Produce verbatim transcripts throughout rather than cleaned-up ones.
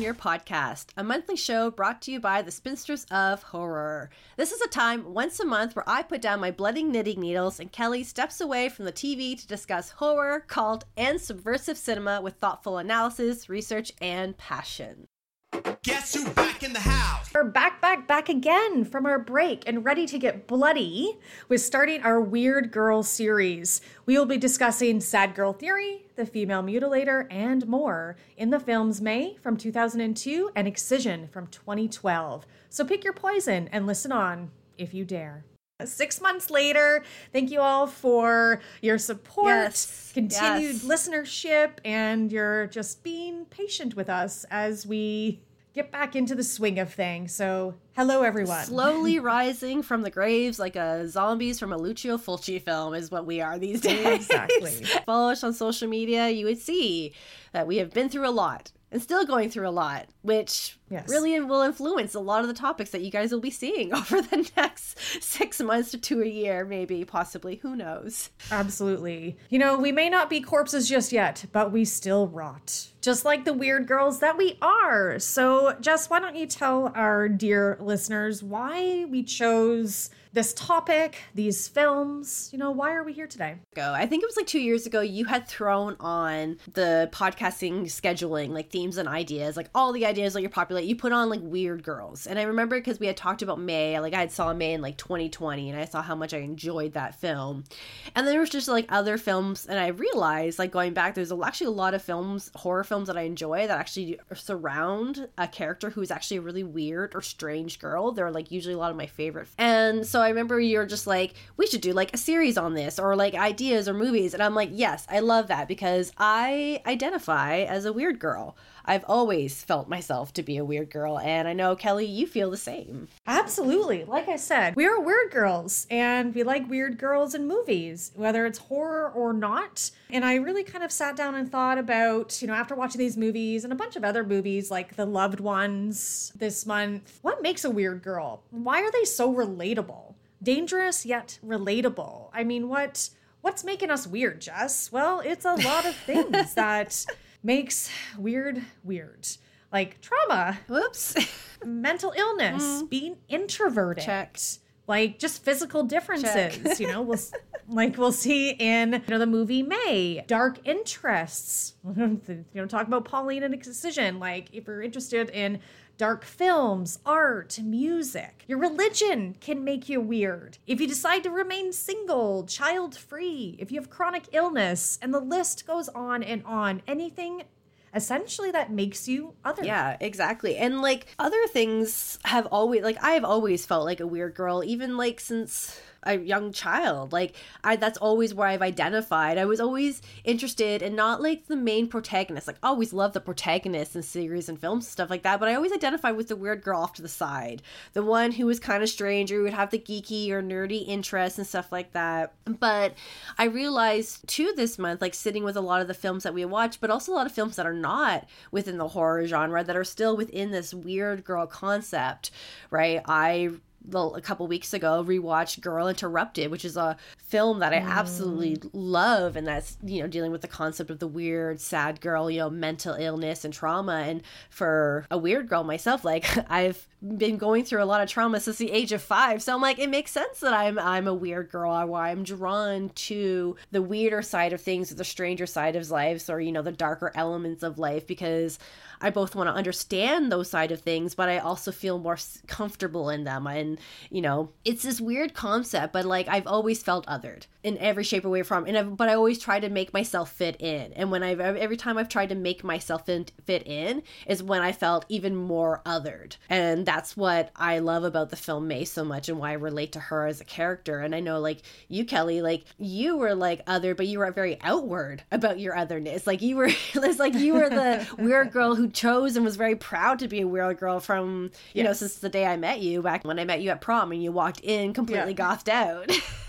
Your Podcast, a monthly show brought to you by the Spinsters of Horror. This is a time once a month where I put down my bloody knitting needles and Kelly steps away from the T V to discuss horror, cult, and subversive cinema with thoughtful analysis, research, and passion. Guess who's back in the house? We're back, back, back again from our break and ready to get bloody with starting our Weird Girl series. We will be discussing Sad Girl Theory, The Female Mutilator, and more in the films May from two thousand two and Excision from twenty twelve. So pick your poison and listen on if you dare. Six months later, thank you all for your support, yes. continued yes. listenership, and you're just being patient with us as we get back into the swing of things. So, hello, everyone. Slowly rising from the graves like a zombies from a Lucio Fulci film is what we are these days. Exactly. Follow us on social media. You would see that we have been through a lot and still going through a lot, which yes. really will influence a lot of the topics that you guys will be seeing over the next six months to a year, maybe, possibly. Who knows? Absolutely. You know, we may not be corpses just yet, but we still rot. Just like the weird girls that we are. So, Jess, why don't you tell our dear listeners why we chose this topic, these films? You know, why are we here today? Go. I think it was like two years ago, you had thrown on the podcasting scheduling, like themes and ideas, like all the ideas that you're populate. You put on like Weird Girls. And I remember because we had talked about May, like I had saw May in like twenty twenty and I saw how much I enjoyed that film. And then there was just like other films. And I realized like going back, there's actually a lot of films, horror films that I enjoy that actually surround a character who's actually a really weird or strange girl. They're like usually a lot of my favorite. And so I remember you're just like, we should do like a series on this or like ideas or movies. And I'm like, yes, I love that because I identify as a weird girl. I've always felt myself to be a weird girl. And I know, Kelly, you feel the same. Absolutely. Like I said, we are weird girls and we like weird girls in movies, whether it's horror or not. And I really kind of sat down and thought about, you know, after watching these movies and a bunch of other movies like The Loved Ones this month, what makes a weird girl? Why are they so relatable? Dangerous yet relatable. I mean, what what's making us weird, Jess? Well, it's a lot of things that makes weird weird. Like trauma. Whoops. Mental illness. Mm. Being introverted. Check. Like just physical differences. Check. You know, we'll like we'll see in you know the movie May. Dark interests. You know, talk about Pauline and Excision. Like if you're interested in dark films, art, music. Your religion can make you weird. If you decide to remain single, child-free, if you have chronic illness, and the list goes on and on. Anything essentially that makes you other. Yeah, exactly. And like other things have always, like I have always felt like a weird girl, even like since a young child. Like I that's always where I've identified. I was always interested in not like the main protagonist. Like I always loved the protagonists in series and films and stuff like that, but I always identified with the weird girl off to the side. The one who was kind of strange or would have the geeky or nerdy interests and stuff like that. But I realized too this month, like sitting with a lot of the films that we watch, but also a lot of films that are not within the horror genre that are still within this weird girl concept, right? I a couple weeks ago rewatched Girl Interrupted, which is a film that I mm. absolutely love, and that's, you know, dealing with the concept of the weird sad girl, you know, mental illness and trauma. And for a weird girl myself, like I've been going through a lot of trauma since the age of five, so I'm like, it makes sense that I'm I'm a weird girl, or I'm drawn to the weirder side of things, or the stranger side of life, or, you know, the darker elements of life, because I both want to understand those side of things, but I also feel more comfortable in them. And, you know, it's this weird concept, but like I've always felt othered in every shape or way from, and I've, but I always try to make myself fit in. And when I've, every time I've tried to make myself in, fit in is when I felt even more othered. And that's what I love about the film May so much, and why I relate to her as a character. And I know, like you, Kelly, like you were like other, but you were very outward about your otherness. Like you were, it's like you were the weird girl who chose and was very proud to be a weird girl from, you yes. know, since the day I met you, back when I met you at prom and you walked in completely yeah. gothed out.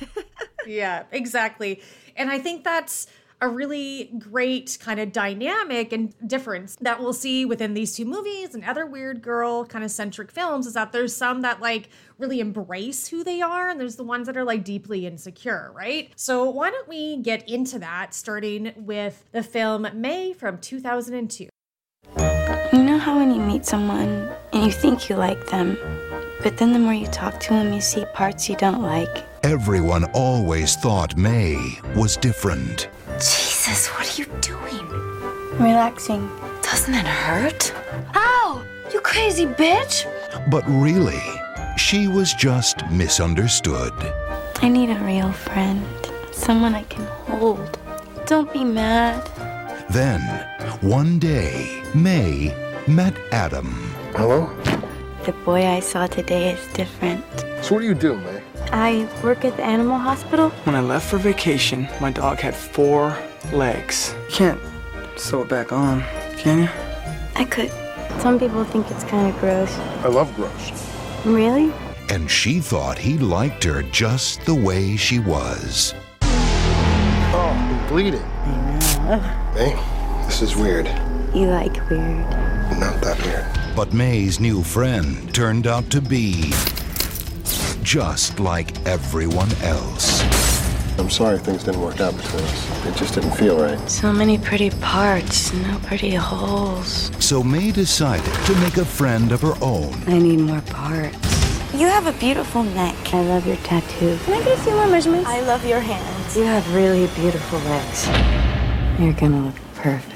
Yeah, exactly. And I think that's a really great kind of dynamic and difference that we'll see within these two movies and other weird girl kind of centric films, is that there's some that like really embrace who they are, and there's the ones that are like deeply insecure, right? So why don't we get into that, starting with the film May from two thousand two. You know how when you meet someone and you think you like them, but then the more you talk to them, you see parts you don't like? Everyone always thought May was different. Jesus, what are you doing? Relaxing. Doesn't it hurt? Ow! You crazy bitch! But really, she was just misunderstood. I need a real friend. Someone I can hold. Don't be mad. Then, one day, May met Adam. Hello? The boy I saw today is different. So what do you do, May? I work at the animal hospital. When I left for vacation, my dog had four legs. You can't sew it back on, can you? I could. Some people think it's kind of gross. I love gross. Really? And she thought he liked her just the way she was. Oh, I'm bleeding. I know. May, this is weird. You like weird. Not that weird. But May's new friend turned out to be just like everyone else. I'm sorry things didn't work out between us. It just didn't feel right. So many pretty parts, no pretty holes. So May decided to make a friend of her own. I need more parts. You have a beautiful neck. I love your tattoo. Can I get a few more measurements? I love your hands. You have really beautiful legs. You're gonna look perfect.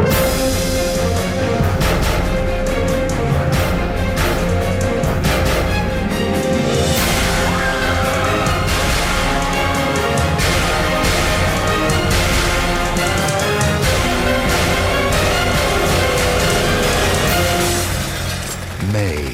May.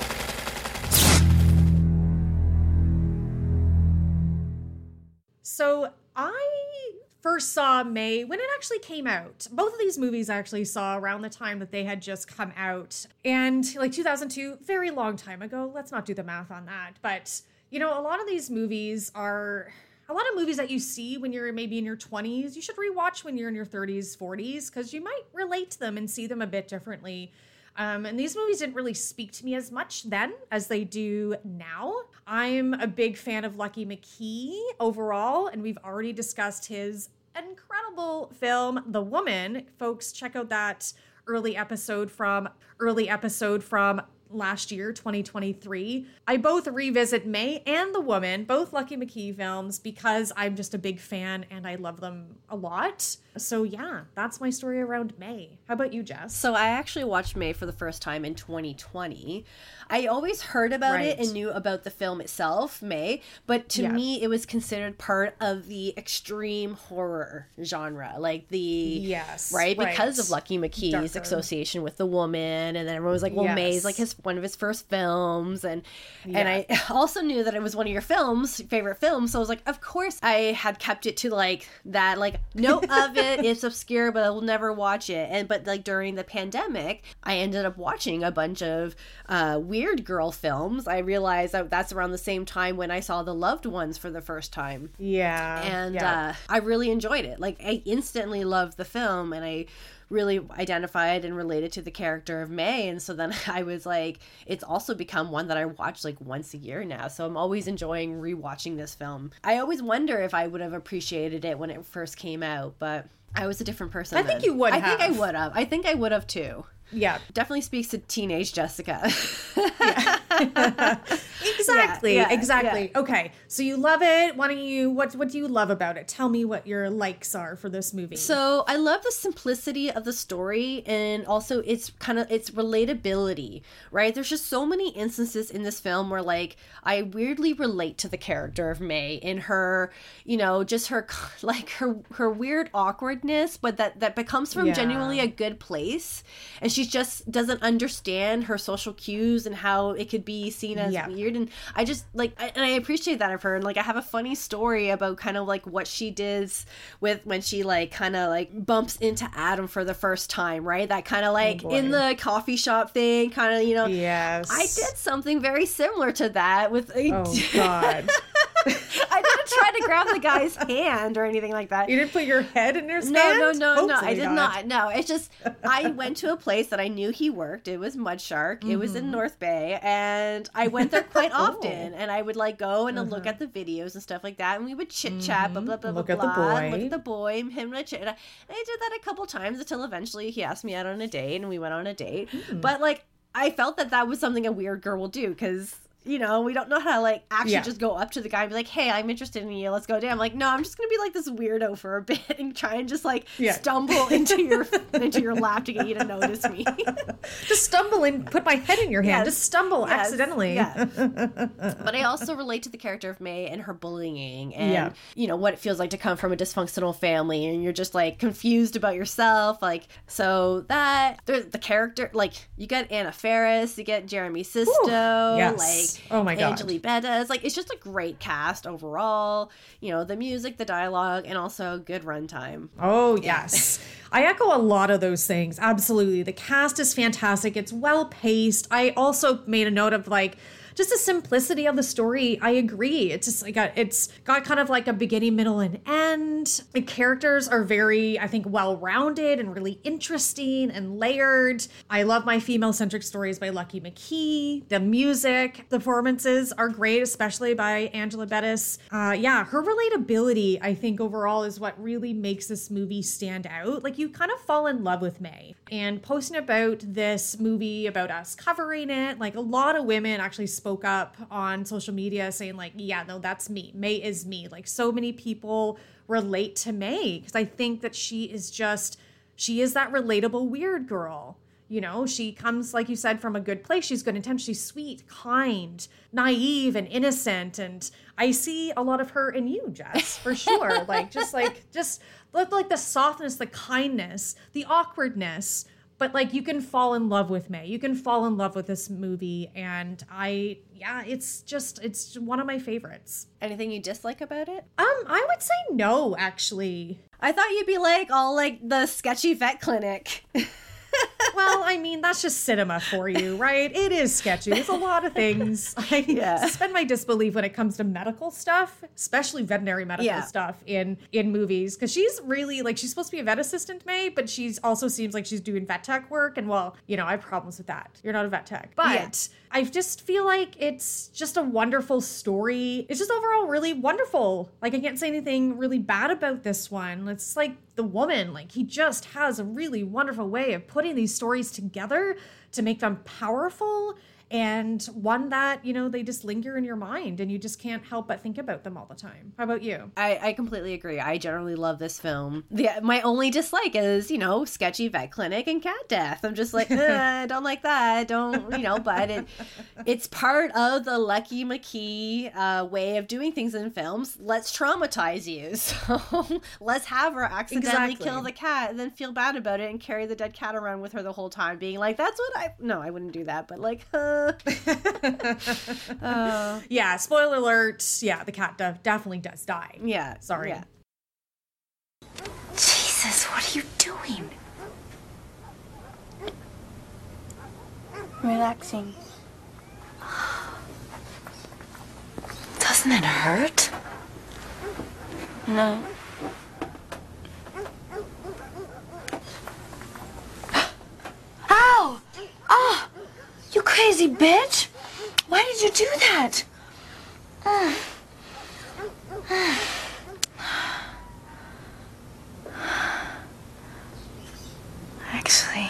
So I first saw May when it actually came out. Both of these movies I actually saw around the time that they had just come out. And like two thousand two, very long time ago. Let's not do the math on that. But, you know, a lot of these movies are... A lot of movies that you see when you're maybe in your twenties, you should rewatch when you're in your thirties, forties, because you might relate to them and see them a bit differently. Um, and these movies didn't really speak to me as much then as they do now. I'm a big fan of Lucky McKee overall, and we've already discussed his incredible film, The Woman. Folks, check out that early episode from early episode from last year, twenty twenty-three. I both revisit May and The Woman, both Lucky McKee films, because I'm just a big fan and I love them a lot. So yeah, that's my story around May. How about you, Jess? So I actually watched May for the first time in twenty twenty. I always heard about Right. it and knew about the film itself, May, but to Yeah. me it was considered part of the extreme horror genre, like the Yes, right, right. because of Lucky McKee's Darker. association with The Woman, and then everyone was like, well, Yes. May's like his one of his first films, and Yeah. and I also knew that it was one of your films, favorite films, so I was like, of course I had kept it to like that, like note of it, it's obscure, but I will never watch it. And but like during the pandemic, I ended up watching a bunch of uh, weird girl films. I realized that that's around the same time when I saw The Loved Ones for the first time. Yeah. And yeah. uh, I really enjoyed it. Like I instantly loved the film, and I really identified and related to the character of May. And so then I was like, it's also become one that I watch like once a year now. So I'm always enjoying rewatching this film. I always wonder if I would have appreciated it when it first came out, but I was a different person. I think then. you would I think I have. would have. I think I would have too. Yeah. Definitely speaks to teenage Jessica. Exactly. Yeah, yeah, exactly. yeah. Okay. So you love it. Why don't you what what do you love about it? Tell me what your likes are for this movie. So I love the simplicity of the story, and also it's kind of its relatability, right? There's just so many instances in this film where like I weirdly relate to the character of May in her, you know, just her like her her weird awkwardness, but that that becomes from Yeah. genuinely a good place, and she just doesn't understand her social cues and how it could be seen as Yeah. weird. And I just like I, and I appreciate that of her. And like I have a funny story about kind of like what she does with when she like kind of like bumps into Adam for the first time, right? That kind of like boy. in the coffee shop thing, kind of, you know. Yes. I did something very similar to that with Oh God. I didn't try to grab the guy's hand or anything like that. You didn't put your head in his No, hand? no, no, no. Hopefully I did not. No, it's just I went to a place that I knew he worked. It was Mud Shark. Mm-hmm. It was in North Bay, and I went there quite oh. often. And I would like go and uh-huh. look at the videos and stuff like that, and we would chit chat, mm-hmm. blah blah blah look blah. Look at the boy. Look at the boy. Him and I chit. And I did that a couple times until eventually he asked me out on a date, and we went on a date. Mm-hmm. But like, I felt that that was something a weird girl will do because, you know, we don't know how to like actually yeah. just go up to the guy and be like, hey, I'm interested in you. Let's go down. I'm like, no, I'm just going to be like this weirdo for a bit and try and just like yeah. stumble into your into your lap to get you to notice me. Just stumble and put my head in your hand. Yes. Just stumble yes. accidentally. Yeah. But I also relate to the character of May and her bullying and, yeah. you know, what it feels like to come from a dysfunctional family and you're just like confused about yourself. Like, so that, the character, like, you get Anna Faris, you get Jeremy Sisto, Ooh, yes. like, oh my god, Angelique Bettis. Like, it's just a great cast overall. You know, the music, the dialogue, and also good runtime. Oh yes. I echo a lot of those things. Absolutely. The cast is fantastic. It's well paced. I also made a note of like just the simplicity of the story. I agree. It's just like a, it's got kind of like a beginning, middle, and end. The characters are very, I think, well-rounded and really interesting and layered. I love my female-centric stories by Lucky McKee. The music, the performances are great, especially by Angela Bettis. Uh, yeah, her relatability, I think, overall is what really makes this movie stand out. Like, you kind of fall in love with May. And posting about this movie, about us covering it, like a lot of women actually spoke spoke up on social media saying like, yeah, no, that's me. May is me. Like so many people relate to May because I think that she is just, she is that relatable weird girl. You know, she comes, like you said, from a good place. She's good intention. She's sweet, kind, naive, and innocent. And I see a lot of her in you, Jess, for sure. like, just like, just like the softness, the kindness, the awkwardness. But like you can fall in love with May. You can fall in love with this movie. And I, yeah, it's just, it's one of my favorites. Anything you dislike about it? Um, I would say no, actually. I thought you'd be like all like the sketchy vet clinic. Well, I mean, that's just cinema for you, right? It is sketchy. There's a lot of things. I yeah. suspend my disbelief when it comes to medical stuff, especially veterinary medical yeah. stuff in, in movies. Because she's really, like, she's supposed to be a vet assistant, May, but she's also seems like she's doing vet tech work. And, well, you know, I have problems with that. You're not a vet tech. But yeah. I just feel like it's just a wonderful story. It's just overall really wonderful. Like, I can't say anything really bad about this one. It's like the woman, like, he just has a really wonderful way of putting these stories together to make them powerful and one that, you know, they just linger in your mind and you just can't help but think about them all the time. How about you? I, I completely agree. I generally love this film. The, my only dislike is, you know, sketchy vet clinic and cat death. I'm just like, eh, I don't like that. Don't, you know, but it, it's part of the Lucky McKee uh, way of doing things in films. Let's traumatize you. So let's have her accidentally exactly. kill the cat and then feel bad about it and carry the dead cat around with her the whole time being like, that's what I, no, I wouldn't do that. But like, uh, uh, yeah, spoiler alert. Yeah, the cat de- definitely does die. Yeah. Sorry. Yeah. Jesus, what are you doing? Relaxing. Doesn't it hurt? No. Ow! Oh! You crazy bitch! Why did you do that? Actually,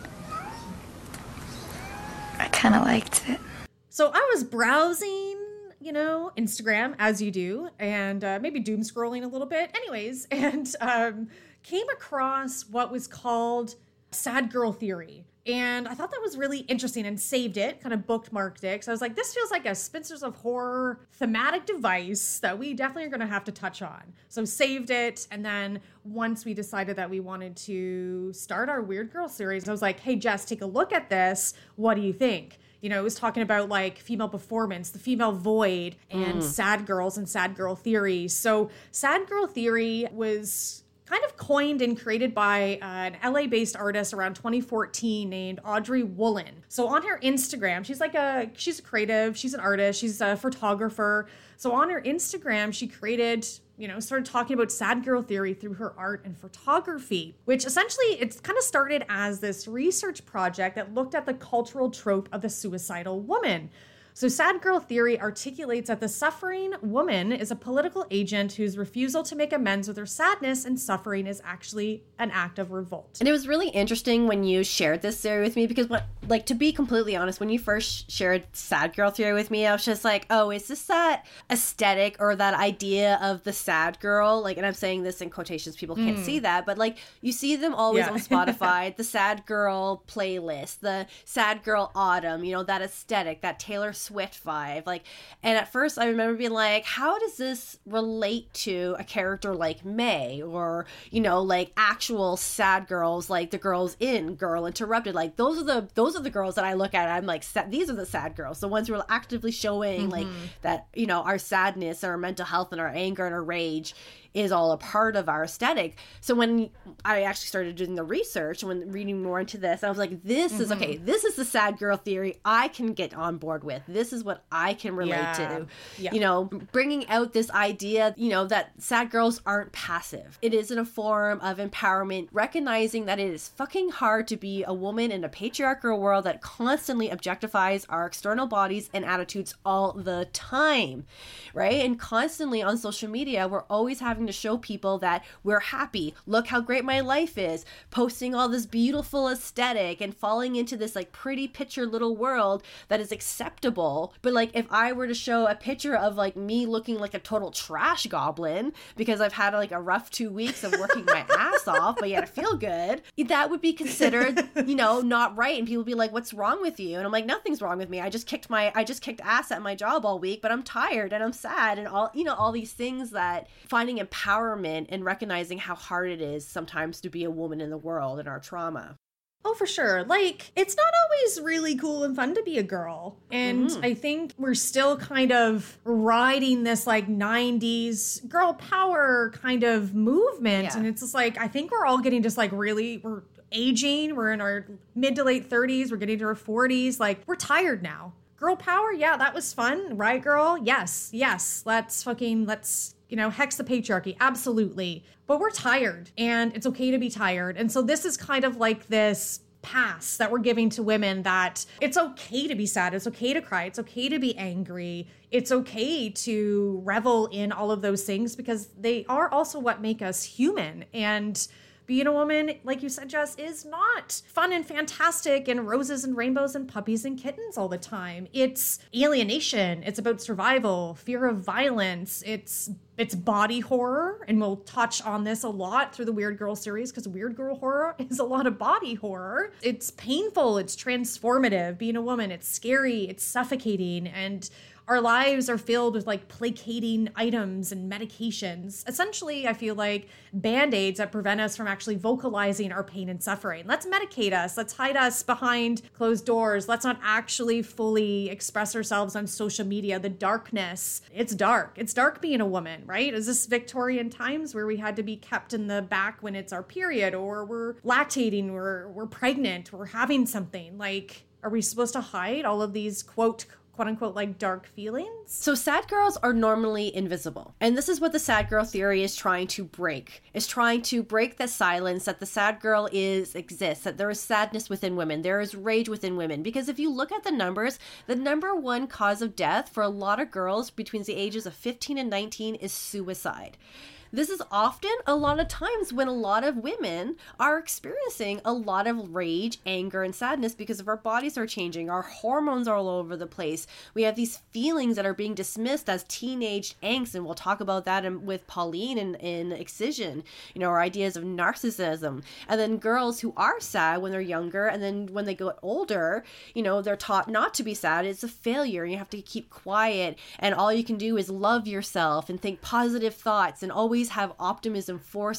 I kind of liked it. So I was browsing, you know, Instagram, as you do, and uh, maybe doom scrolling a little bit. Anyways, and um, came across what was called Sad Girl Theory. And I thought that was really interesting and saved it, kind of bookmarked it. So I was like, this feels like a Spinsters of Horror thematic device that we definitely are going to have to touch on. So saved it. And then once we decided that we wanted to start our Weird Girl series, I was like, hey, Jess, take a look at this. What do you think? You know, it was talking about like female performance, the female void, and mm. sad girls and sad girl theory. So sad girl theory was kind of coined and created by uh, an L A-based artist around twenty fourteen named Audrey Woolen. So on her Instagram, she's like a, she's a creative, she's an artist, she's a photographer. So on her Instagram, she created, you know, started talking about sad girl theory through her art and photography, which essentially it's kind of started as this research project that looked at the cultural trope of the suicidal woman. So sad girl theory articulates that the suffering woman is a political agent whose refusal to make amends with her sadness and suffering is actually an act of revolt. And it was really interesting when you shared this theory with me because, what, like, to be completely honest, when you first shared sad girl theory with me, I was just like, oh, is this that aesthetic or that idea of the sad girl? Like, and I'm saying this in quotations, people can't mm. see that, but like, you see them always yeah. on Spotify, the sad girl playlist, the sad girl autumn, you know, that aesthetic, that Taylor Swift vibe. Like, and at first I remember being like, how does this relate to a character like May, or, you know, like actual sad girls like the girls in Girl Interrupted? Like, those are the those are the girls that I look at. I'm like, these are the sad girls, the ones who are actively showing mm-hmm. like that, you know, our sadness, our mental health, and our anger and our rage is all a part of our aesthetic. So when I actually started doing the research and when reading more into this, I was like, this mm-hmm. is okay. This is the sad girl theory I can get on board with. This is what I can relate yeah. to. Yeah. You know, bringing out this idea, you know, that sad girls aren't passive. It isn't a form of empowerment, recognizing that it is fucking hard to be a woman in a patriarchal world that constantly objectifies our external bodies and attitudes all the time, right? And constantly on social media, we're always having to show people that we're happy. Look how great my life is. Posting all this beautiful aesthetic and falling into this like pretty picture little world that is acceptable. But like, if I were to show a picture of like me looking like a total trash goblin because I've had like a rough two weeks of working my ass off, but yet I feel good, that would be considered, you know, not right. And people would be like, what's wrong with you? And I'm like, nothing's wrong with me. I just kicked my, I just kicked ass at my job all week, but I'm tired and I'm sad and all, you know, all these things that finding empowerment and recognizing how hard it is sometimes to be a woman in the world and our trauma. Oh, for sure. Like, it's not always really cool and fun to be a girl. And mm-hmm. I think we're still kind of riding this like nineties girl power kind of movement. Yeah. And it's just like, I think we're all getting just like really, we're aging. We're in our mid to late thirties. We're getting to our forties. Like, we're tired now. Girl power. Yeah, that was fun. Right, girl? Yes. Yes. Let's fucking, let's, you know, hex the patriarchy. Absolutely. But we're tired and it's okay to be tired. And so this is kind of like this pass that we're giving to women that it's okay to be sad. It's okay to cry. It's okay to be angry. It's okay to revel in all of those things because they are also what make us human. And being a woman, like you said, Jess, is not fun and fantastic and roses and rainbows and puppies and kittens all the time. It's alienation. It's about survival, fear of violence. It's it's body horror, and we'll touch on this a lot through the Weird Girl series because Weird Girl horror is a lot of body horror. It's painful. It's transformative. Being a woman, it's scary. It's suffocating. And our lives are filled with like placating items and medications. Essentially, I feel like band-aids that prevent us from actually vocalizing our pain and suffering. Let's medicate us. Let's hide us behind closed doors. Let's not actually fully express ourselves on social media. The darkness, it's dark. It's dark being a woman, right? Is this Victorian times where we had to be kept in the back when it's our period, or we're lactating, we're, we're pregnant, we're having something? Like, are we supposed to hide all of these, quote, quote unquote, like dark feelings? So sad girls are normally invisible. And this is what the sad girl theory is trying to break. Is trying to break the silence that the sad girl is exists, that there is sadness within women, there is rage within women. Because if you look at the numbers, the number one cause of death for a lot of girls between the ages of fifteen and nineteen is suicide. This is often a lot of times when a lot of women are experiencing a lot of rage, anger, and sadness because of our bodies are changing. Our hormones are all over the place. We have these feelings that are being dismissed as teenage angst, and we'll talk about that in, with Pauline in, in Excision, you know, our ideas of narcissism. And then girls who are sad when they're younger, and then when they get older, you know, they're taught not to be sad. It's a failure. You have to keep quiet, and all you can do is love yourself and think positive thoughts and always have optimism forced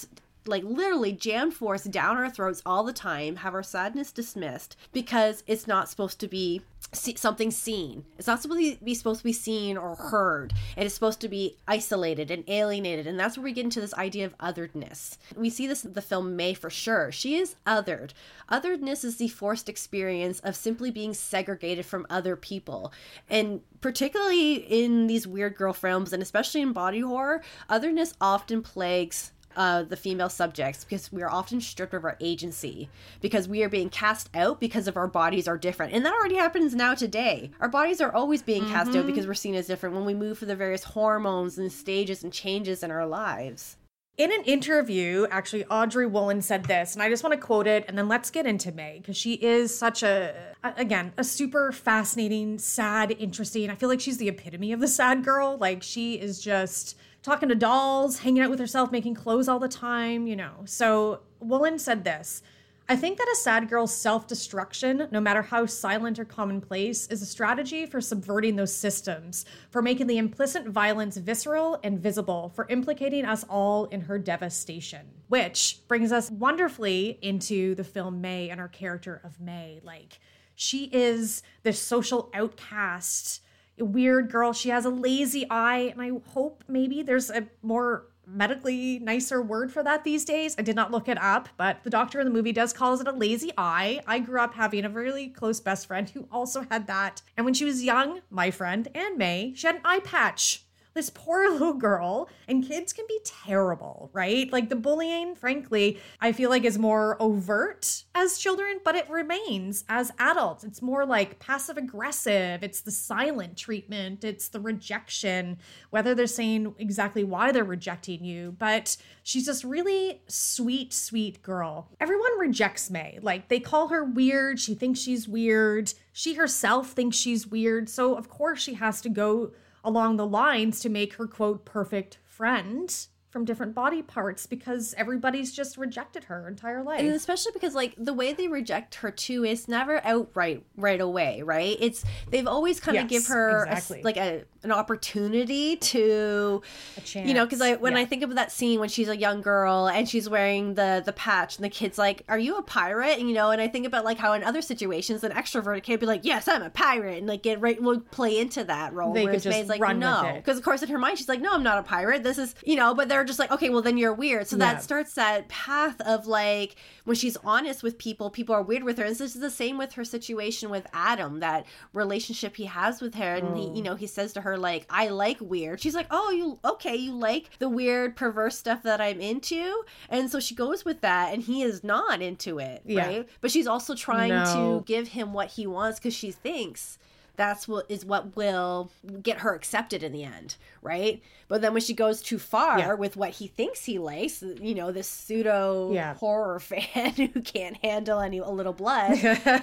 like literally jammed force down our throats all the time, have our sadness dismissed because it's not supposed to be see- something seen. It's not supposed to be supposed to be seen or heard. It is supposed to be isolated and alienated, and that's where we get into this idea of otheredness. We see this in the film May for sure. She is othered. Otheredness is the forced experience of simply being segregated from other people, and particularly in these weird girl films, and especially in body horror, otherness often plagues Uh, the female subjects because we are often stripped of our agency because we are being cast out because of our bodies are different. And that already happens now today. Our bodies are always being mm-hmm. cast out because we're seen as different when we move through the various hormones and stages and changes in our lives. In an interview, actually, Audrey Woolen said this, and I just want to quote it, and then let's get into May, because she is such a, again, a super fascinating, sad, interesting. I feel like she's the epitome of the sad girl. Like, she is just talking to dolls, hanging out with herself, making clothes all the time, you know. So Woolen said this: I think that a sad girl's self-destruction, no matter how silent or commonplace, is a strategy for subverting those systems, for making the implicit violence visceral and visible, for implicating us all in her devastation. Which brings us wonderfully into the film May and our character of May. Like, she is this social outcast, a weird girl. She has a lazy eye, and I hope maybe there's a more medically nicer word for that these days. I did not look it up, but the doctor in the movie does call it a lazy eye. I grew up having a really close best friend who also had that. And when she was young, my friend and May, she had an eye patch. This poor little girl, and kids can be terrible, right? Like, the bullying, frankly, I feel like is more overt as children, but it remains as adults. It's more like passive aggressive. It's the silent treatment. It's the rejection, whether they're saying exactly why they're rejecting you. But she's this really sweet, sweet girl. Everyone rejects May. Like, they call her weird. She thinks she's weird. She herself thinks she's weird. So, of course, she has to go along the lines to make her, quote, perfect friend from different body parts because everybody's just rejected her entire life. And especially because, like, the way they reject her too is never outright right away, right? It's they've always kind of yes, give her exactly. a, like a an opportunity to, a chance. You know, because I when yeah. I think of that scene when she's a young girl and she's wearing the the patch and the kid's like, "Are you a pirate?" And, you know, and I think about like how in other situations an extroverted kid be like, "Yes, I'm a pirate," and like get right will play into that role. They Whereas could just May's like, run no, with it. because of course in her mind she's like, "No, I'm not a pirate. This is," you know, but they're just like, "Okay, well then you're weird." So Yeah. that starts that path of like when she's honest with people, people are weird with her. And this is the same with her situation with Adam, that relationship he has with her. And he, you know, he says to her like, "I like weird." She's like, "Oh, you okay? You like the weird, perverse stuff that I'm into?" And so she goes with that, and he is not into it, Yeah. right? But she's also trying No. to give him what he wants because she thinks that's what is what will get her accepted in the end, right? But then when she goes too far Yeah. with what he thinks he likes, you know, this pseudo Yeah. horror fan who can't handle any a little blood,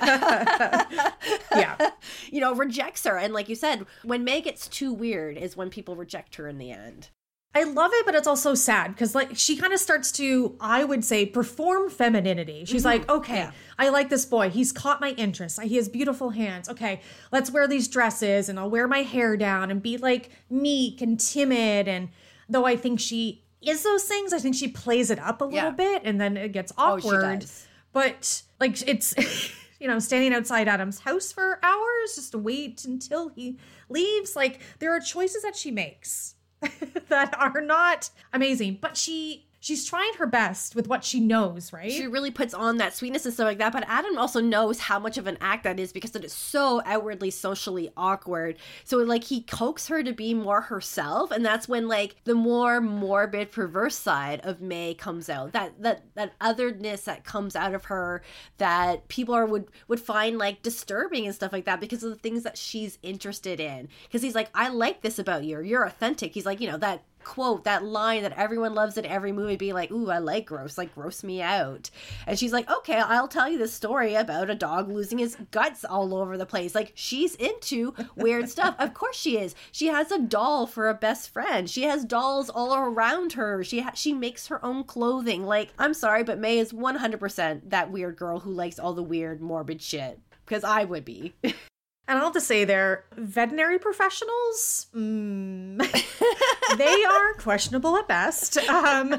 yeah. you know, rejects her. And like you said, when May gets too weird is when people reject her in the end. I love it, but it's also sad because, like, she kind of starts to, I would say, perform femininity. She's like, okay, Yeah. I like this boy. He's caught my interest. He has beautiful hands. Okay, let's wear these dresses and I'll wear my hair down and be like meek and timid. And though I think she is those things, I think she plays it up a little Yeah. bit and then it gets Oh, she awkward. does. But, like, it's, you know, standing outside Adam's house for hours just to wait until he leaves. Like, there are choices that she makes that are not amazing, but she she's trying her best with what she knows, right? She really puts on that sweetness and stuff like that. But Adam also knows how much of an act that is because it is so outwardly socially awkward. So like he coaxes her to be more herself. And that's when like the more morbid, perverse side of May comes out. That that that otherness that comes out of her that people are would, would find like disturbing and stuff like that because of the things that she's interested in. Because he's like, I like this about you. You're authentic. He's like, you know, that quote, that line that everyone loves in every movie, be like, ooh, I like gross, like gross me out. And she's like, okay, I'll tell you this story about a dog losing his guts all over the place. Like, she's into weird stuff. Of course she is. She has a doll for a best friend. She has dolls all around her. She ha- she makes her own clothing. Like, I'm sorry, but May is one hundred percent that weird girl who likes all the weird, morbid shit. Because I would be. And I'll have to say there, veterinary professionals, mm, they are questionable at best. Um,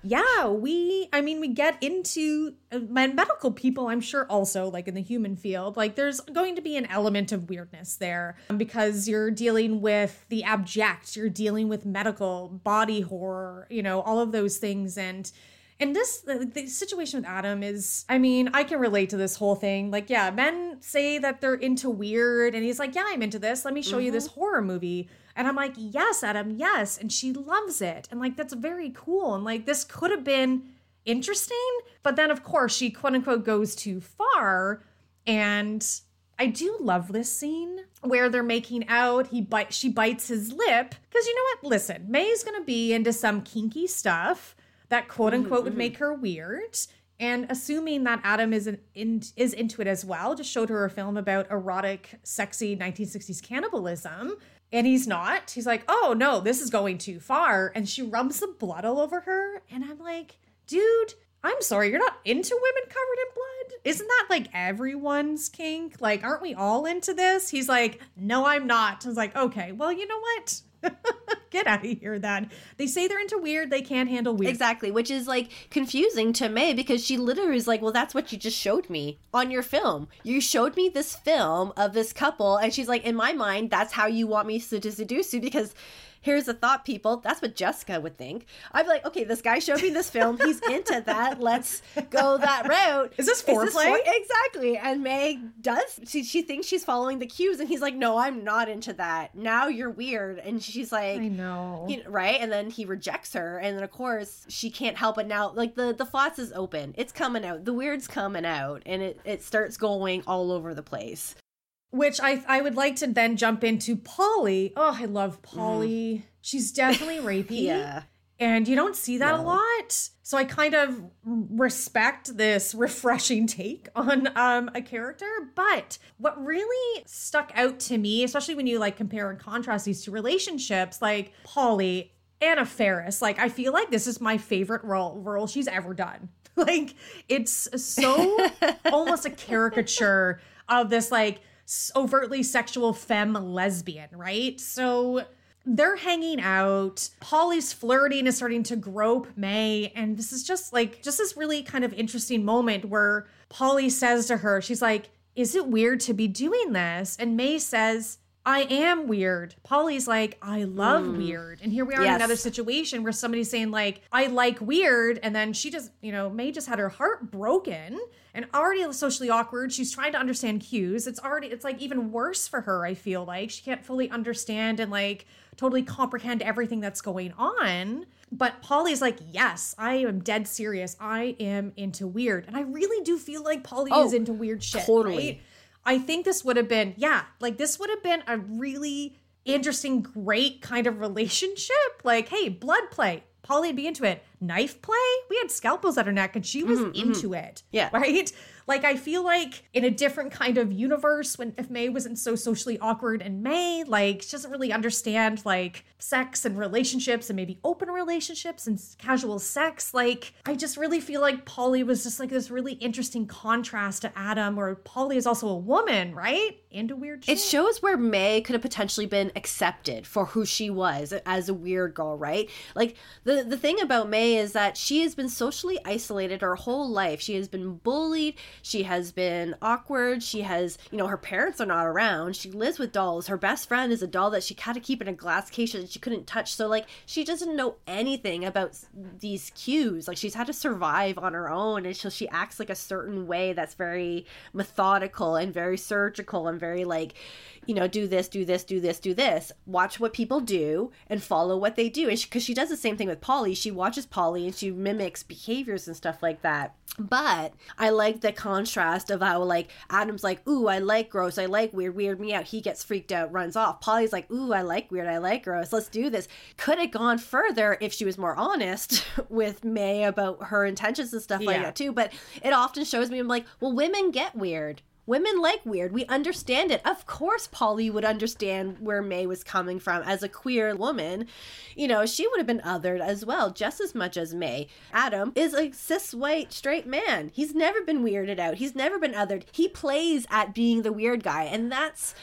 yeah, we, I mean, we get into uh, medical people, I'm sure also like in the human field, like there's going to be an element of weirdness there because you're dealing with the abject, you're dealing with medical body horror, you know, all of those things. And And this, the, the situation with Adam is, I mean, I can relate to this whole thing. Like, yeah, men say that they're into weird, and he's like, yeah, I'm into this. Let me show mm-hmm. you this horror movie. And I'm like, yes, Adam, yes. And she loves it. And like, that's very cool. And like, this could have been interesting. But then, of course, she quote unquote goes too far. And I do love this scene where they're making out. He bite, she bites his lip. Because you know what? Listen, May's going to be into some kinky stuff that quote unquote mm-hmm. would make her weird. And assuming that Adam is, an, in, is into it as well, just showed her a film about erotic, sexy nineteen sixties cannibalism. And he's not. He's like, oh no, this is going too far. And she rubs the blood all over her. And I'm like, dude, I'm sorry, you're not into women covered in blood? Isn't that like everyone's kink? Like, aren't we all into this? He's like, no, I'm not. I was like, okay, well, you know what? Get out of here then. They say they're into weird, they can't handle weird. Exactly, which is like confusing to May because she literally is like, well, that's what you just showed me on your film. You showed me this film of this couple, and she's like, in my mind, that's how you want me to, to seduce you because here's the thought, people. That's what Jessica would think. I'd be like, okay, this guy showed me this film. He's into that. Let's go that route. Is this foreplay? Is this for- exactly. And May does. She, she thinks she's following the cues. And he's like, no, I'm not into that. Now you're weird. And she's like, I know. You know, right? And then he rejects her. And then, of course, she can't help it now. Like, the, the floss is open. It's coming out. The weird's coming out. And it, it starts going all over the place. Which I I would like to then jump into Polly. Oh, I love Polly. Mm. She's definitely rapey. Yeah. And you don't see that no. a lot. So I kind of respect this refreshing take on um, a character. But what really stuck out to me, especially when you like compare and contrast these two relationships, like Polly, Anna Faris, like I feel like this is my favorite role, role she's ever done. Like it's so almost a caricature of this like overtly sexual femme lesbian, right? So they're hanging out. Polly's flirting is starting to grope May. And this is just like, just this really kind of interesting moment where Polly says to her, she's like, is it weird to be doing this? And May says, I am weird. Polly's like, I love mm. weird. And here we are yes. in another situation where somebody's saying like, I like weird. And then she just, you know, May just had her heart broken and already socially awkward. She's trying to understand cues. It's already, it's like even worse for her, I feel like. She can't fully understand and like totally comprehend everything that's going on. But Polly's like, yes, I am dead serious. I am into weird. And I really do feel like Polly oh, is into weird shit. Totally. Right? I think this would have been, yeah, like this would have been a really interesting, great kind of relationship. Like, hey, blood play. Polly'd be into it. Knife play? We had scalpels at her neck and she was mm-hmm, into mm-hmm. it. Yeah. Right? Like, I feel like in a different kind of universe, when if May wasn't so socially awkward and May, like, she doesn't really understand, like, sex and relationships and maybe open relationships and casual sex. Like, I just really feel like Polly was just, like, this really interesting contrast to Adam, where Polly is also a woman, right? Into weird shit. It shows where May could have potentially been accepted for who she was as a weird girl, right? Like, the, the thing about May is that she has been socially isolated her whole life. She has been bullied. She has been awkward. She has, you know, her parents are not around. She lives with dolls. Her best friend is a doll that she had to keep in a glass case that she couldn't touch. So, like, she doesn't know anything about these cues. Like, she's had to survive on her own. And so she acts like a certain way that's very methodical and very surgical and very, like, you know, do this, do this, do this, do this. Watch what people do and follow what they do. And because she, she does the same thing with Polly. She watches Polly and she mimics behaviors and stuff like that. But I like the contrast of how, like, Adam's like, ooh, I like gross, I like weird, weird me out. He gets freaked out, runs off. Polly's like, ooh, I like weird, I like gross, let's do this. Could have gone further if she was more honest with May about her intentions and stuff yeah. like that too. But it often shows me, I'm like, well, women get weird. Women like weird. We understand it. Of course, Polly would understand where May was coming from as a queer woman. You know, she would have been othered as well, just as much as May. Adam is a cis white straight man. He's never been weirded out. He's never been othered. He plays at being the weird guy. And that's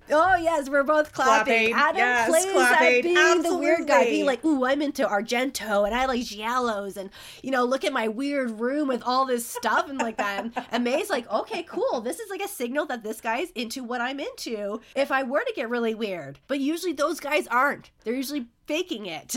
Oh, yes, we're both clapping. Clapping. Adam Yes, plays clapping. at being the weird guy, Absolutely. being like, ooh, I'm into Argento and I like giallos and, you know, look at my weird room with all this stuff and like that. And, and May's like, okay, cool. This is like a signal that this guy's into what I'm into if I were to get really weird. But usually those guys aren't. They're usually faking it.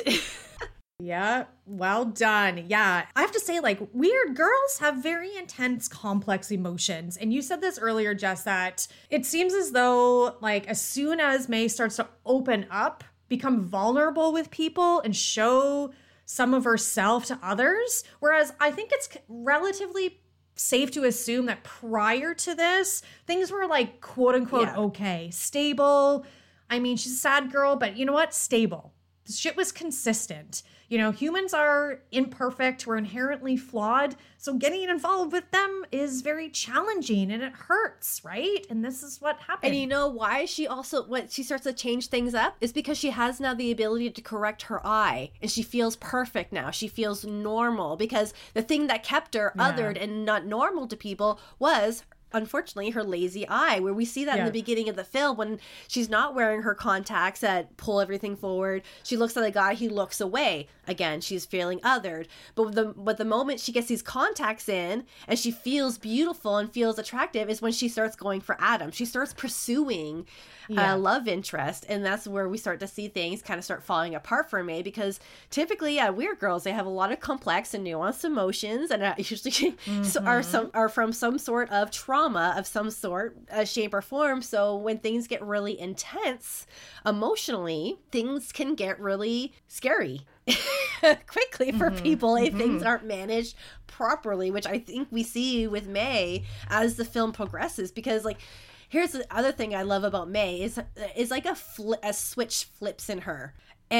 Yeah, well done. Yeah. I have to say, like, weird girls have very intense, complex emotions. And you said this earlier, Jess, that it seems as though, like, as soon as May starts to open up, become vulnerable with people, and show some of herself to others, whereas I think it's relatively safe to assume that prior to this, things were, like, quote unquote, Yeah. okay, stable. I mean, she's a sad girl, but you know what? Stable. The shit was consistent. You know, humans are imperfect, we're inherently flawed, so getting involved with them is very challenging and it hurts, right? And this is what happened. And you know why she also, when she starts to change things up, is because she has now the ability to correct her eye, and she feels perfect now. She feels normal, because the thing that kept her Yeah. othered and not normal to people was, unfortunately, her lazy eye, where we see that in Yeah. the beginning of the film when she's not wearing her contacts that pull everything forward. She looks at the guy, he looks away. Again, she's feeling othered. But the but the moment she gets these contacts in and she feels beautiful and feels attractive is when she starts going for Adam. She starts pursuing Yeah. a love interest, and that's where we start to see things kind of start falling apart for May, because typically, yeah, weird girls, they have a lot of complex and nuanced emotions, and uh, usually Mm-hmm. are some are from some sort of trauma of some sort, uh, shape or form. So when things get really intense emotionally, things can get really scary quickly for Mm-hmm. people if things aren't managed properly, which I think we see with May as the film progresses. Because, like, here's the other thing I love about May is is like a fli a switch flips in her.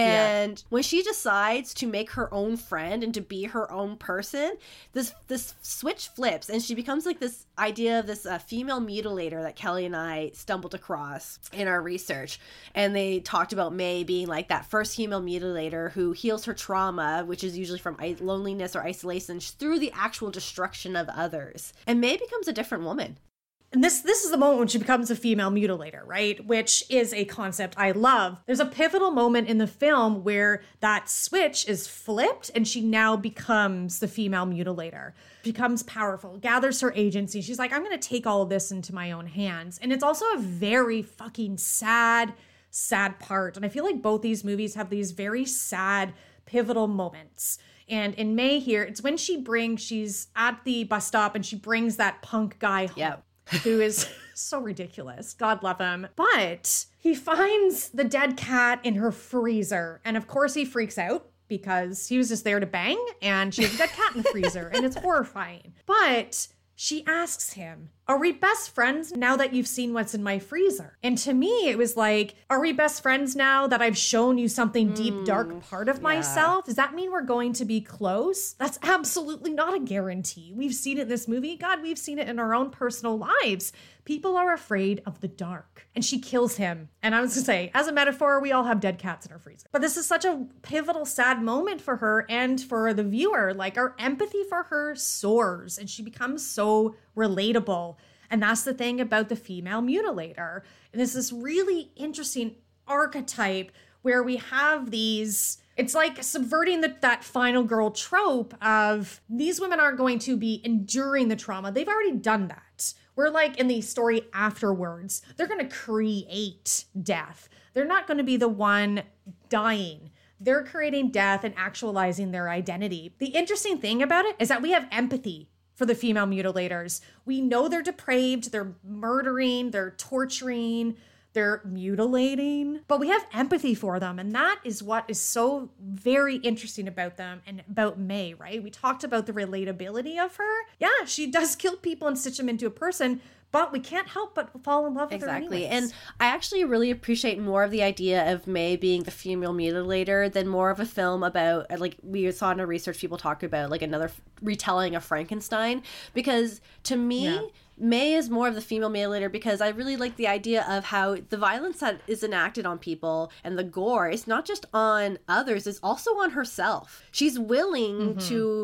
And when she decides to make her own friend and to be her own person, this this switch flips, and she becomes like this idea of this uh, female mutilator that Kelly and I stumbled across in our research. And they talked about May being like that first female mutilator who heals her trauma, which is usually from i- loneliness or isolation, through the actual destruction of others. And May becomes a different woman. And this this is the moment when she becomes a female mutilator, right? Which is a concept I love. There's a pivotal moment in the film where that switch is flipped and she now becomes the female mutilator. Becomes powerful, gathers her agency. She's like, I'm going to take all of this into my own hands. And it's also a very fucking sad, sad part. And I feel like both these movies have these very sad, pivotal moments. And in May here, it's when she brings, she's at the bus stop and she brings that punk guy home. Yep. Who is so ridiculous. God love him. But he finds the dead cat in her freezer. And of course he freaks out because he was just there to bang and she has a dead cat in the freezer and it's horrifying. But she asks him, are we best friends now that you've seen what's in my freezer? And to me, it was like, are we best friends now that I've shown you something deep, dark part of myself? Does that mean we're going to be close? That's absolutely not a guarantee. We've seen it in this movie. God, we've seen it in our own personal lives. People are afraid of the dark. And she kills him. And I was gonna say, as a metaphor, we all have dead cats in our freezer. But this is such a pivotal, sad moment for her and for the viewer. Like, our empathy for her soars and she becomes so relatable. And that's the thing about the female mutilator. And this is really interesting archetype where we have these, it's like subverting the, that final girl trope of these women aren't going to be enduring the trauma. They've already done that. We're like in the story afterwards. They're going to create death. They're not going to be the one dying. They're creating death and actualizing their identity. The interesting thing about it is that we have empathy for the female mutilators. We know they're depraved, they're murdering, they're torturing, they're mutilating, but we have empathy for them. And that is what is so very interesting about them and about May, right? We talked about the relatability of her. Yeah, she does kill people and stitch them into a person, but we can't help but fall in love with Exactly. her anyways. And I actually really appreciate more of the idea of May being the female mutilator than more of a film about, like we saw in a research people talk about, like another retelling of Frankenstein. Because to me, Yeah. May is more of the female mutilator because I really like the idea of how the violence that is enacted on people and the gore is not just on others, it's also on herself. She's willing Mm-hmm. to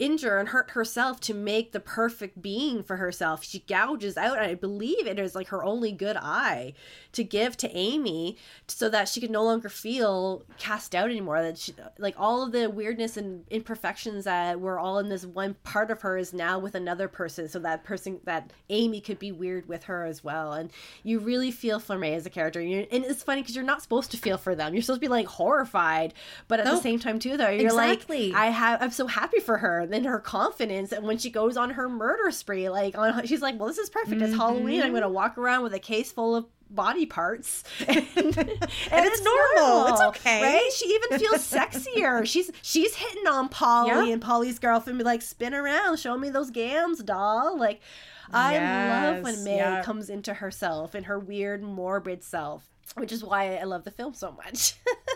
injure and hurt herself to make the perfect being for herself. She gouges out, and I believe it is like her only good eye to give to Amy so that she could no longer feel cast out anymore. That she, like all of the weirdness and imperfections that were all in this one part of her is now with another person, so that person, that Amy could be weird with her as well. And you really feel for May as a character. You're, and it's funny because you're not supposed to feel for them. You're supposed to be like horrified, but at nope. the same time too, though, you're exactly. like, I have, I'm so happy for her. And her confidence, and when she goes on her murder spree, like on, she's like, well, this is perfect. Mm-hmm. It's Halloween. I'm going to walk around with a case full of body parts, and, and, and it's, it's normal. normal. It's okay, right? She even feels sexier. She's she's hitting on Polly, yep. and Polly's girlfriend be like, spin around, show me those gams, doll. Like, I yes. love when May yep. comes into herself and her weird, morbid self, which is why I love the film so much.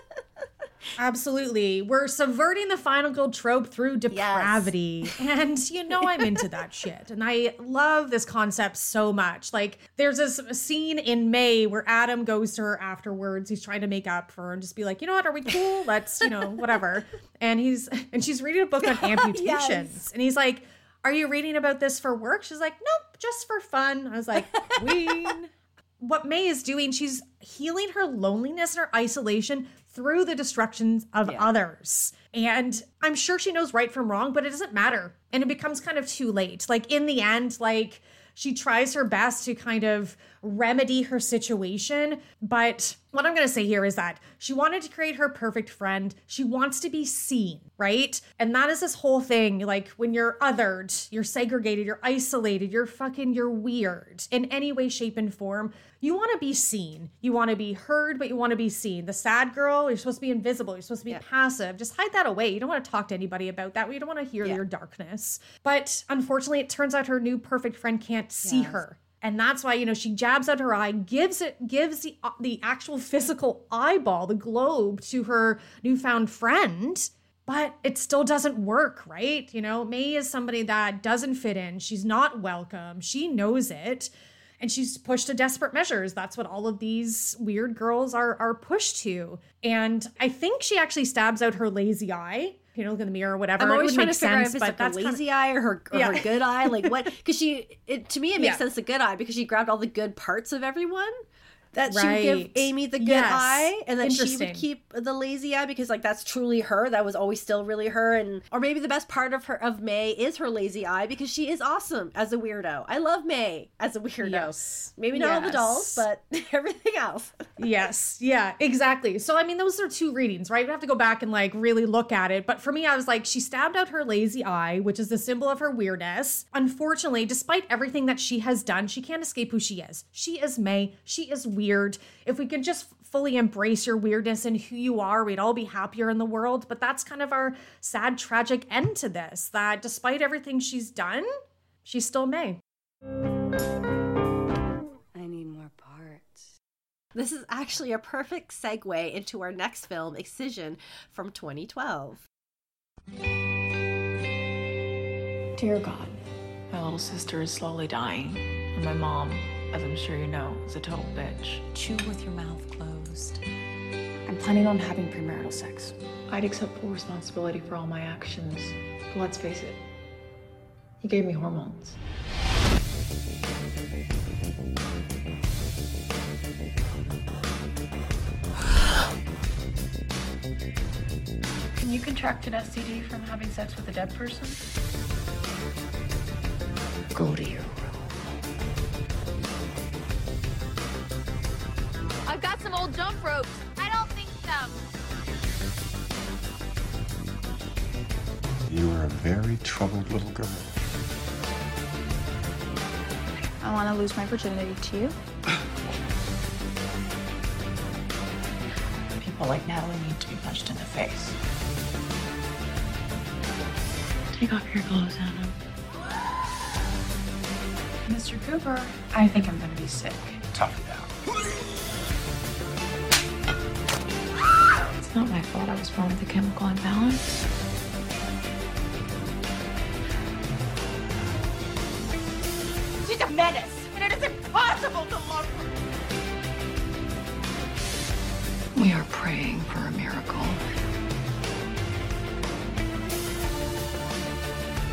Absolutely. We're subverting the final girl trope through depravity. Yes. And you know I'm into that shit. And I love this concept so much. Like, there's this scene in May where Adam goes to her afterwards. He's trying to make up for her and just be like, you know what, are we cool? Let's, you know, whatever. And he's and she's reading a book on amputations. Yes. And he's like, are you reading about this for work? She's like, nope, just for fun. I was like, queen. What May is doing, she's healing her loneliness and her isolation through the destructions of yeah. others. And I'm sure she knows right from wrong, but it doesn't matter. And it becomes kind of too late. Like, in the end, like, she tries her best to kind of remedy her situation. But what I'm going to say here is that she wanted to create her perfect friend. She wants to be seen, right? And that is this whole thing. Like, when you're othered, you're segregated, you're isolated, you're fucking, you're weird in any way, shape, and form. You want to be seen. You want to be heard, but you want to be seen. The sad girl, you're supposed to be invisible. You're supposed to be yeah. passive. Just hide that away. You don't want to talk to anybody about that. You don't want to hear yeah. your darkness. But unfortunately, it turns out her new perfect friend can't see yes. her. And that's why, you know, she jabs at her eye, gives it, gives the uh, the actual physical eyeball, the globe, to her newfound friend. But it still doesn't work, right? You know, May is somebody that doesn't fit in. She's not welcome. She knows it. And she's pushed to desperate measures. That's what all of these weird girls are are pushed to. And I think she actually stabs out her lazy eye. You know, look in the mirror or whatever. I'm always trying to figure sense, out if it's like the lazy kinda... eye or her or yeah. her good eye. Like what? Because she, it, to me, it makes yeah. sense the good eye because she grabbed all the good parts of everyone. That right. she would give Amy the good yes. eye, and then she would keep the lazy eye because, like, that's truly her. That was always still really her, and or maybe the best part of her of May is her lazy eye because she is awesome as a weirdo. I love May as a weirdo. Yes. Maybe not yes. all the dolls, but everything else. Yes, yeah, exactly. So I mean, those are two readings, right? We have to go back and like really look at it. But for me, I was like, she stabbed out her lazy eye, which is the symbol of her weirdness. Unfortunately, despite everything that she has done, she can't escape who she is. She is May. She is weird. Weird. If we could just fully embrace your weirdness and who you are, we'd all be happier in the world. But that's kind of our sad, tragic end to this, that despite everything she's done, she's still May. I need more parts. This is actually a perfect segue into our next film, Excision, from twenty twelve. Dear God, my little sister is slowly dying, and my mom, as I'm sure you know, is a total bitch. Chew with your mouth closed. I'm planning on having premarital sex. I'd accept full responsibility for all my actions. But let's face it, he gave me hormones. Can you contract an S T D from having sex with a dead person? Go to your room. I've got some old jump ropes. I don't think so. You are a very troubled little girl. I want to lose my virginity to you. People like Natalie need to be punched in the face. Take off your clothes, Adam. Mister Cooper, I think I'm gonna be sick. Tough it out. It's not my fault I was born with a chemical imbalance. She's a menace, and it is impossible to love her. We are praying for a miracle.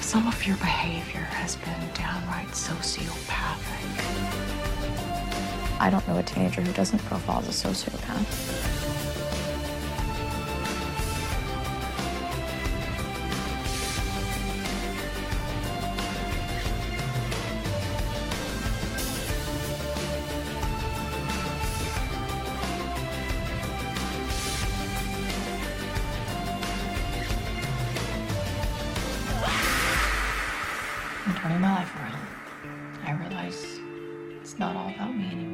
Some of your behavior has been downright sociopathic. I don't know a teenager who doesn't profile as a sociopath. I'm turning my life around. I realize it's not all about me anymore.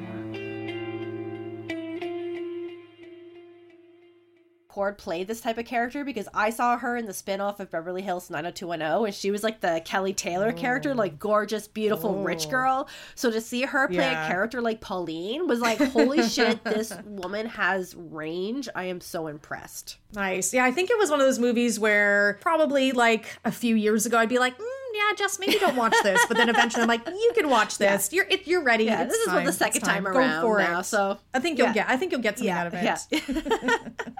Cord played this type of character because I saw her in the spin-off of Beverly Hills nine oh two one oh, and she was like the Kelly Taylor oh. character, like gorgeous, beautiful, oh. rich girl. So to see her play yeah. a character like Pauline was like, holy shit, this woman has range. I am so impressed. Nice. Yeah, I think it was one of those movies where probably like a few years ago I'd be like, mm, yeah, just maybe don't watch this. But then eventually I'm like, you can watch this. Yeah. You're it, you're ready. Yeah, it's this is time. what the second time. time around Go for now. It. So I think you'll yeah. get. I think you'll get something yeah, out of it. Yeah.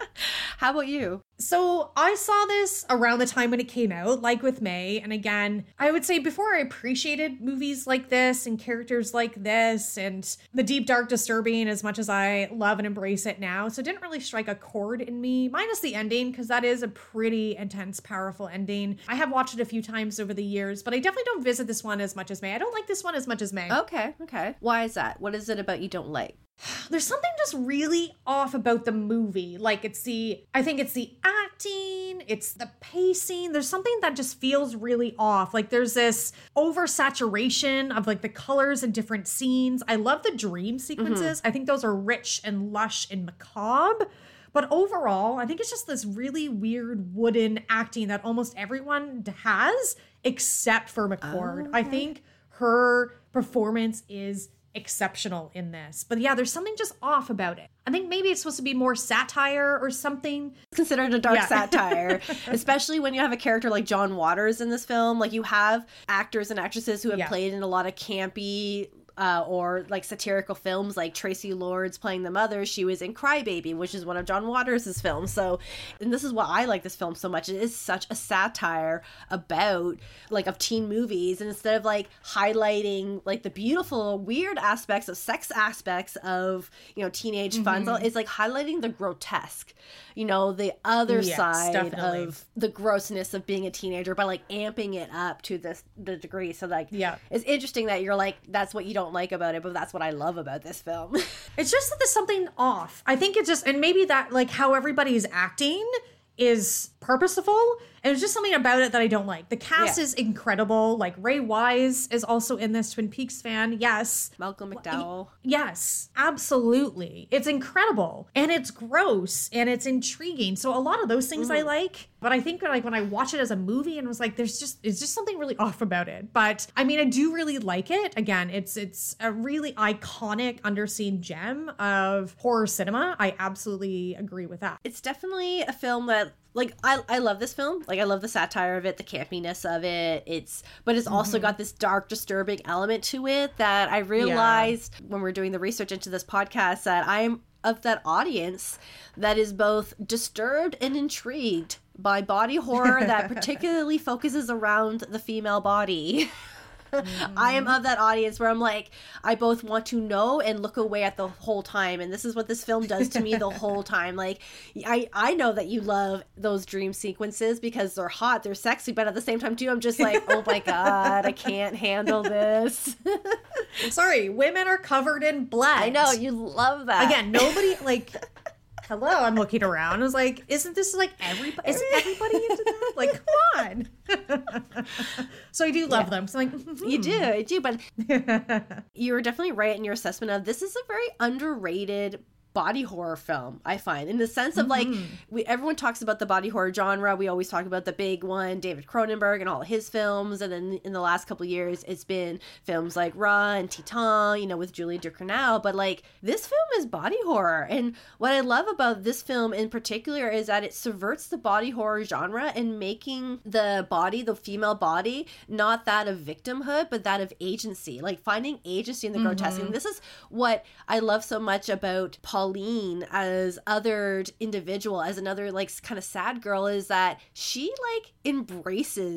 How about you? So I saw this around the time when it came out, like with May. And again, I would say before I appreciated movies like this and characters like this and the deep, dark, disturbing as much as I love and embrace it now. So it didn't really strike a chord in me, minus the ending, because that is a pretty intense, powerful ending. I have watched it a few times over the years, but I definitely don't visit this one as much as May. I don't like this one as much as May. Okay, okay. Why is that? What is it about you don't like? There's something just really off about the movie. Like it's the, I think it's the acting, it's the pacing. There's something that just feels really off. Like there's this oversaturation of like the colors in different scenes. I love the dream sequences. Mm-hmm. I think those are rich and lush and macabre. But overall, I think it's just this really weird wooden acting that almost everyone has except for McCord. Oh, okay. I think her performance is exceptional in this. But yeah, there's something just off about it. I think maybe it's supposed to be more satire or something. It's considered a dark yeah. satire, especially when you have a character like John Waters in this film. Like you have actors and actresses who have yeah. played in a lot of campy Uh, or like satirical films, like Tracy Lords playing the mother. She was in Crybaby, which is one of John Waters' films. So, and this is why I like this film so much. It is such a satire about like of teen movies, and instead of like highlighting like the beautiful, weird aspects of sex aspects of, you know, teenage mm-hmm. fun, it's like highlighting the grotesque, you know, the other yes, side definitely. Of the grossness of being a teenager by like amping it up to this the degree. So like, yeah, it's interesting that you're like, that's what you don't like about it, but that's what I love about this film. It's just that there's something off. I think it just, and maybe that like how everybody's acting is purposeful, and there's just something about it that I don't like. The cast yeah. is incredible. Like Ray Wise is also in this, Twin Peaks fan. Yes. Malcolm McDowell. Yes, absolutely. It's incredible, and it's gross, and it's intriguing. So a lot of those things mm. I like, but I think like when I watch it as a movie and was like, there's just, it's just something really off about it. But I mean, I do really like it. Again, it's, it's a really iconic underseen gem of horror cinema. I absolutely agree with that. It's definitely a film that, like, I I love this film. Like, I love the satire of it, the campiness of it. It's, but it's also mm-hmm. got this dark, disturbing element to it that I realized yeah. when we're doing the research into this podcast that I'm of that audience that is both disturbed and intrigued by body horror that particularly focuses around the female body. Mm-hmm. I am of that audience where I'm like, I both want to know and look away at the whole time, and this is what this film does to me the whole time. Like, I I know that you love those dream sequences because they're hot, they're sexy, but at the same time too, I'm just like, oh my god, I can't handle this. Sorry, women are covered in blood. I know, you love that. Again, nobody like. Hello, I'm looking around. I was like, isn't this like everybody? Isn't everybody into that? Like, come on. So I do love yeah. them. So I'm like, mm-hmm. you do, I do. But you were definitely right in your assessment of this is a very underrated body horror film, I find, in the sense of like, mm-hmm. we everyone talks about the body horror genre. We always talk about the big one, David Cronenberg and all of his films, and then in the last couple of years it's been films like Raw and Titan, you know, with Julia Ducournau. But like, this film is body horror, and what I love about this film in particular is that it subverts the body horror genre and making the body, the female body, not that of victimhood but that of agency, like finding agency in the mm-hmm. grotesque. And this is what I love so much about Paul Pauline as othered individual, as another like kind of sad girl, is that she like embraces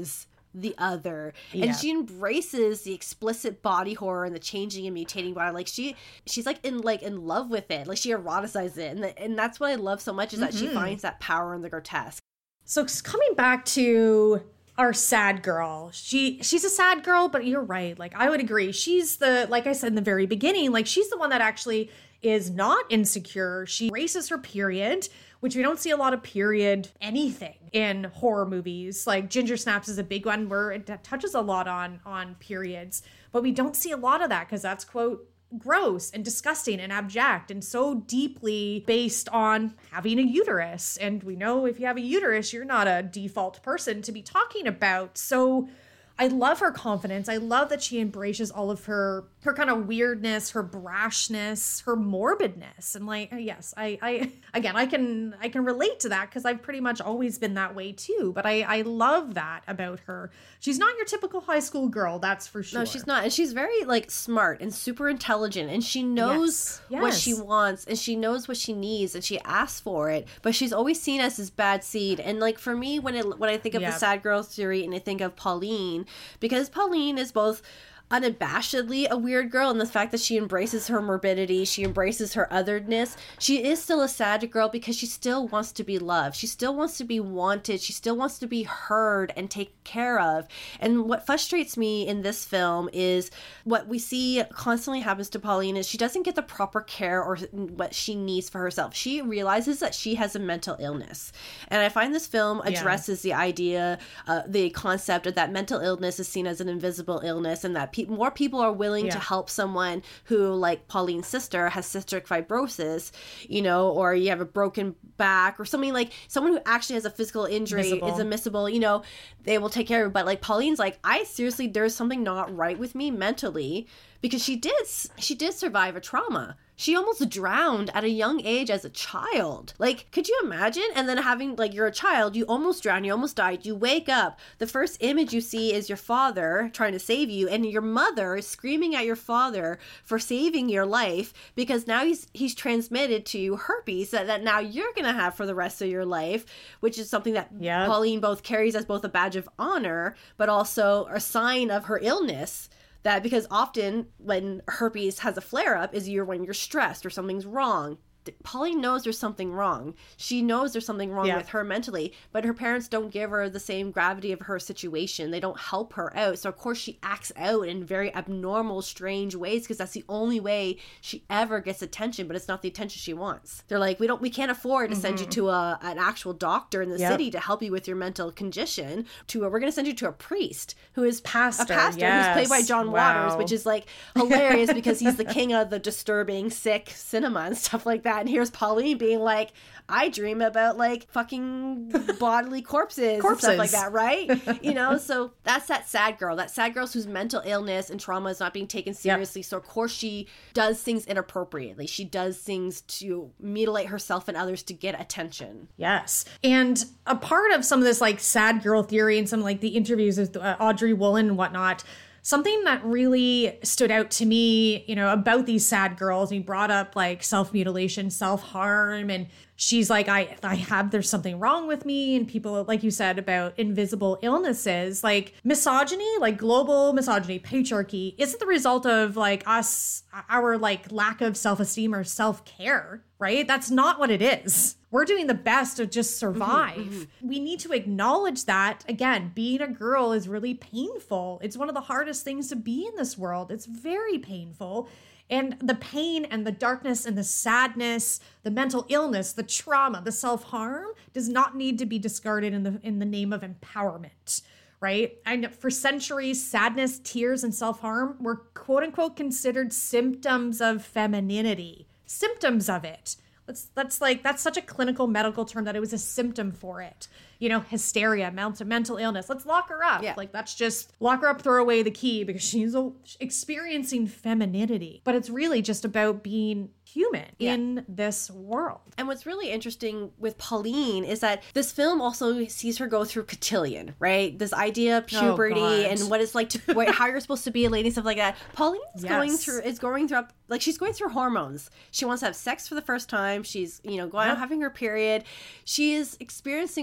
the other. Yeah. And she embraces the explicit body horror and the changing and mutating body. Like she she's like in like in love with it. Like she eroticizes it. And, the, and that's what I love so much is that mm-hmm. she finds that power in the grotesque. So coming back to our sad girl, she she's a sad girl, but you're right. Like I would agree. She's the, like I said in the very beginning, like she's the one that actually is not insecure. She embraces her period, which we don't see a lot of period anything in horror movies. Like Ginger Snaps is a big one where it touches a lot on on periods, but we don't see a lot of that because that's, quote, gross and disgusting and abject and so deeply based on having a uterus. And we know if you have a uterus, you're not a default person to be talking about. So I love her confidence. I love that she embraces all of her her kind of weirdness, her brashness, her morbidness. And like, yes, I, I again, I can I can relate to that because I've pretty much always been that way too. But I, I love that about her. She's not your typical high school girl, that's for sure. No, she's not. And she's very like smart and super intelligent. And she knows yes. what Yes. she wants and she knows what she needs and she asks for it. But she's always seen as this bad seed. And like for me, when it when I think of Yeah. the sad girl theory and I think of Pauline, because Pauline is both unabashedly a weird girl, and the fact that she embraces her morbidity, she embraces her otherness, she is still a sad girl because she still wants to be loved, she still wants to be wanted, she still wants to be heard and taken care of. And what frustrates me in this film is what we see constantly happens to Pauline is she doesn't get the proper care or what she needs for herself. She realizes that she has a mental illness, and I find this film addresses yeah. the idea, uh, the concept of that mental illness is seen as an invisible illness, and that more people are willing yeah. to help someone who, like Pauline's sister, has cystic fibrosis, you know, or you have a broken back or something, like someone who actually has a physical injury Visible. is admissible, you know, they will take care of it. But like Pauline's like, I seriously, there's something not right with me mentally, because she did, she did survive a trauma. She almost drowned at a young age as a child. Like, could you imagine? And then having, like, you're a child, you almost drowned, you almost died, you wake up, the first image you see is your father trying to save you, and your mother is screaming at your father for saving your life because now he's he's transmitted to you herpes that, that now you're gonna have for the rest of your life, which is something that yep. Pauline both carries as both a badge of honor, but also a sign of her illness. That because often when herpes has a flare-up is you're when you're stressed or something's wrong. Pauline knows there's something wrong. She knows there's something wrong yeah. with her mentally, but her parents don't give her the same gravity of her situation. They don't help her out. So, of course, she acts out in very abnormal, strange ways because that's the only way she ever gets attention, but it's not the attention she wants. They're like, we don't, we can't afford to mm-hmm. send you to a, an actual doctor in the yep. city to help you with your mental condition. To a, we're going to send you to a priest who is pastor, a pastor yes. who's played by John wow. Waters, which is like hilarious because he's the king of the disturbing, sick cinema and stuff like that. And here's Pauline being like, I dream about like fucking bodily corpses, corpses and stuff like that, right? You know, so that's that sad girl, that sad girl whose mental illness and trauma is not being taken seriously. Yep. So of course she does things inappropriately. She does things to mutilate herself and others to get attention. Yes. And a part of some of this like sad girl theory and some like the interviews with uh, Audrey Woolen and whatnot, something that really stood out to me, you know, about these sad girls, he brought up like self-mutilation, self-harm, and she's like, I, I have, there's something wrong with me. And people, like you said, about invisible illnesses, like misogyny, like global misogyny, patriarchy, isn't the result of like us, our like lack of self-esteem or self-care, right? That's not what it is. We're doing the best to just survive. Mm-hmm, mm-hmm. We need to acknowledge that, again, being a girl is really painful. It's one of the hardest things to be in this world. It's very painful. And the pain and the darkness and the sadness, the mental illness, the trauma, the self-harm does not need to be discarded in the in the name of empowerment, right? And for centuries, sadness, tears, and self-harm were quote unquote considered symptoms of femininity, symptoms of it. That's, that's like, that's such a clinical medical term that it was a symptom for it. You know, hysteria, mental, mental illness. Let's lock her up. Yeah. Like, let's just lock her up, throw away the key because she's a, experiencing femininity. But it's really just about being human yeah. in this world. And what's really interesting with Pauline is that this film also sees her go through cotillion, right? This idea of puberty oh, and what it's like to, what, how you're supposed to be a lady, stuff like that. Pauline's yes. going through, is going through, like she's going through hormones. She wants to have sex for the first time. She's, you know, going yep. out having her period. She is experiencing what we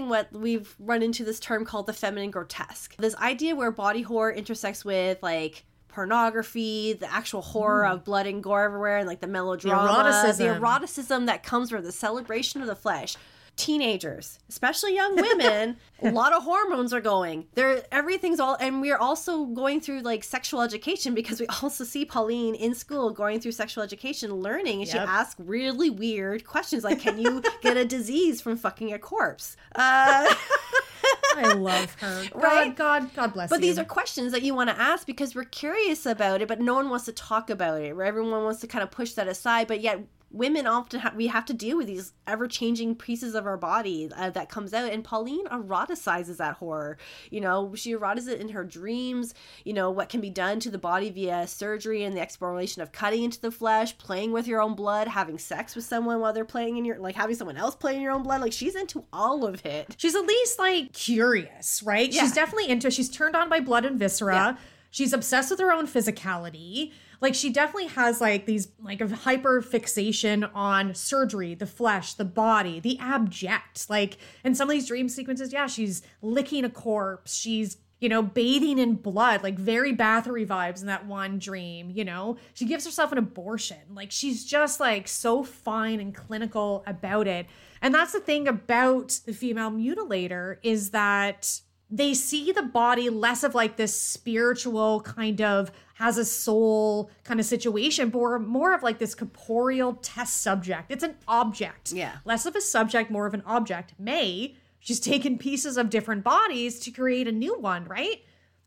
we've run into this term called the feminine grotesque. This idea where body horror intersects with like pornography, the actual horror mm. of blood and gore everywhere, and like the melodrama, the eroticism, the eroticism that comes from the celebration of the flesh. Teenagers, especially young women, a lot of hormones are going there. Everything's all, and we're also going through like sexual education, because we also see Pauline in school going through sexual education, learning, and yep. she asks really weird questions like, can you get a disease from fucking a corpse? Uh, I love her. God, right? God, God bless but you. But these are questions that you want to ask because we're curious about it, but no one wants to talk about it, where everyone wants to kind of push that aside, but yet women often have, we have to deal with these ever-changing pieces of our body uh, that comes out, and Pauline eroticizes that horror. You know, she eroticizes it in her dreams, you know, what can be done to the body via surgery and the exploration of cutting into the flesh, playing with your own blood, having sex with someone while they're playing in your, like having someone else play in your own blood. Like, she's into all of it. She's at least like curious, right? Yeah. She's definitely into it. She's turned on by blood and viscera. Yeah. She's obsessed with her own physicality. Like, she definitely has like these like a hyper fixation on surgery, the flesh, the body, the abject. Like, in some of these dream sequences, yeah, she's licking a corpse. She's, you know, bathing in blood, like very Bathory vibes in that one dream, you know? She gives herself an abortion. Like, she's just like so fine and clinical about it. And that's the thing about the female mutilator, is that they see the body less of like this spiritual kind of has a soul kind of situation, but more of like this corporeal test subject. It's an object. Yeah. Less of a subject, more of an object. May, she's taken pieces of different bodies to create a new one, right?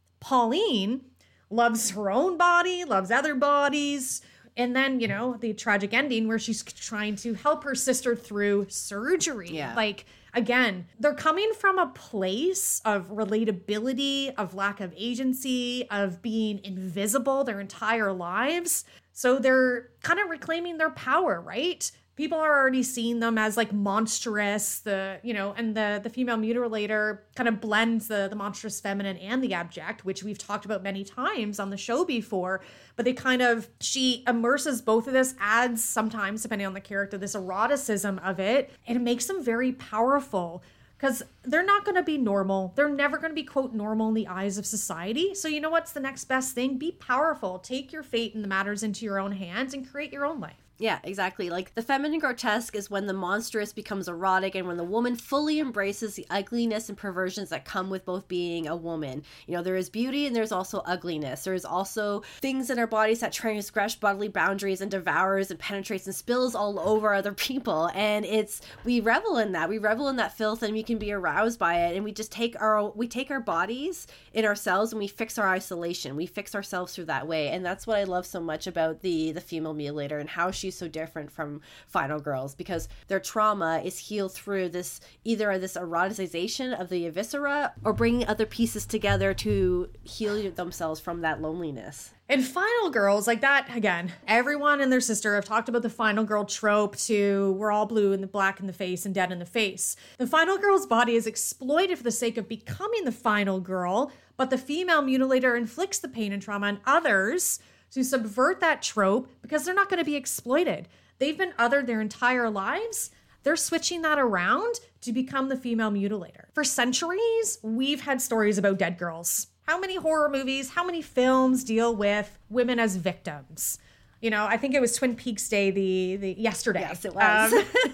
Pauline loves her own body, loves other bodies. And then, you know, the tragic ending where she's trying to help her sister through surgery. Yeah. Like, again, they're coming from a place of relatability, of lack of agency, of being invisible their entire lives. So they're kind of reclaiming their power, right? People are already seeing them as like monstrous, the, you know, and the the female mutilator kind of blends the, the monstrous feminine and the abject, which we've talked about many times on the show before. But they kind of, she immerses both of this, adds sometimes, depending on the character, this eroticism of it, and it makes them very powerful. Because they're not going to be normal. They're never going to be, quote, normal in the eyes of society. So you know what's the next best thing? Be powerful. Take your fate and the matters into your own hands and create your own life. Yeah, exactly. Like, the feminine grotesque is when the monstrous becomes erotic, and when the woman fully embraces the ugliness and perversions that come with both being a woman. You know, there is beauty and there's also ugliness. There's also things in our bodies that transgress bodily boundaries and devours and penetrates and spills all over other people. And it's, we revel in that. We revel in that filth, and we can be aroused by it. And we just take our, we take our bodies in ourselves, and we fix our isolation. We fix ourselves through that way. And that's what I love so much about the, the female mutilator, and how she so different from Final Girls, because their trauma is healed through this, either this eroticization of the viscera, or bringing other pieces together to heal themselves from that loneliness. In Final Girls, like that, again, everyone and their sister have talked about the Final Girl trope to we're all blue and the black in the face and dead in the face. The Final Girl's body is exploited for the sake of becoming the Final Girl, but the female mutilator inflicts the pain and trauma on others to subvert that trope, because they're not going to be exploited. They've been othered their entire lives. They're switching that around to become the female mutilator. For centuries, we've had stories about dead girls. How many horror movies, how many films deal with women as victims? You know, I think it was Twin Peaks Day the, the yesterday. Yes, it was.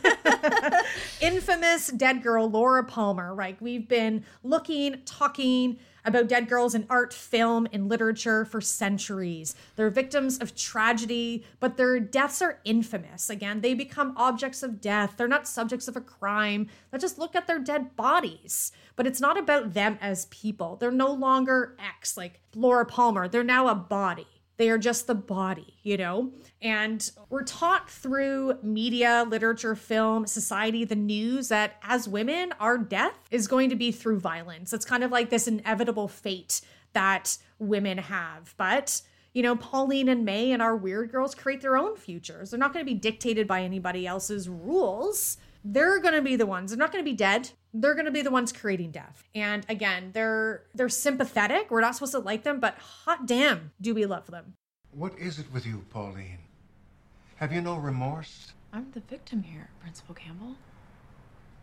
Um, infamous dead girl Laura Palmer, right? We've been looking, talking about dead girls in art, film, and literature for centuries. They're victims of tragedy, but their deaths are infamous. Again, they become objects of death. They're not subjects of a crime. Let's just look at their dead bodies. But it's not about them as people. They're no longer X, like Laura Palmer. They're now a body. They are just the body, you know? And we're taught through media, literature, film, society, the news, that as women, our death is going to be through violence. It's kind of like this inevitable fate that women have. But, you know, Pauline and May and our weird girls create their own futures. They're not going to be dictated by anybody else's rules. They're going to be the ones. They're not going to be dead. They're going to be the ones creating death. And again, they're they're sympathetic. We're not supposed to like them, but hot damn, do we love them. What is it with you, Pauline? Have you no remorse? I'm the victim here, Principal Campbell.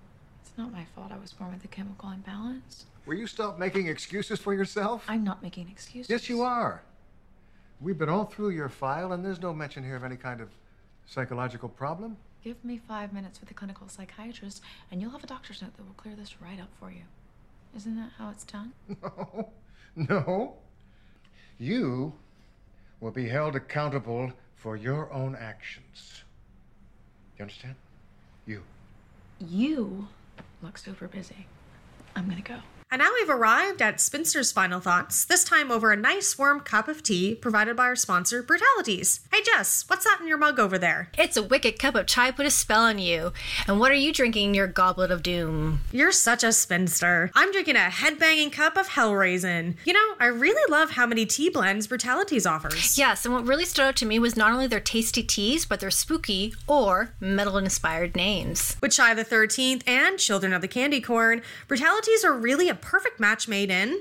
It's not my fault I was born with a chemical imbalance. Will you stop making excuses for yourself? I'm not making excuses. Yes, you are. We've been all through your file, and there's no mention here of any kind of psychological problem. Give me five minutes with a clinical psychiatrist, and you'll have a doctor's note that will clear this right up for you. Isn't that how it's done? No. No. You will be held accountable for your own actions. You understand? You. You look super busy. I'm gonna go. And now we've arrived at Spinster's final thoughts, this time over a nice warm cup of tea provided by our sponsor, Brutalities. Hey Jess, what's that in your mug over there? It's a wicked cup of chai put a spell on you. And what are you drinking in your goblet of doom? You're such a spinster. I'm drinking a headbanging cup of Hellraisin. You know, I really love how many tea blends Brutalities offers. Yes, and what really stood out to me was not only their tasty teas, but their spooky or metal-inspired names. With Chai the thirteenth and Children of the Candy Corn, Brutalities are really a perfect match made in.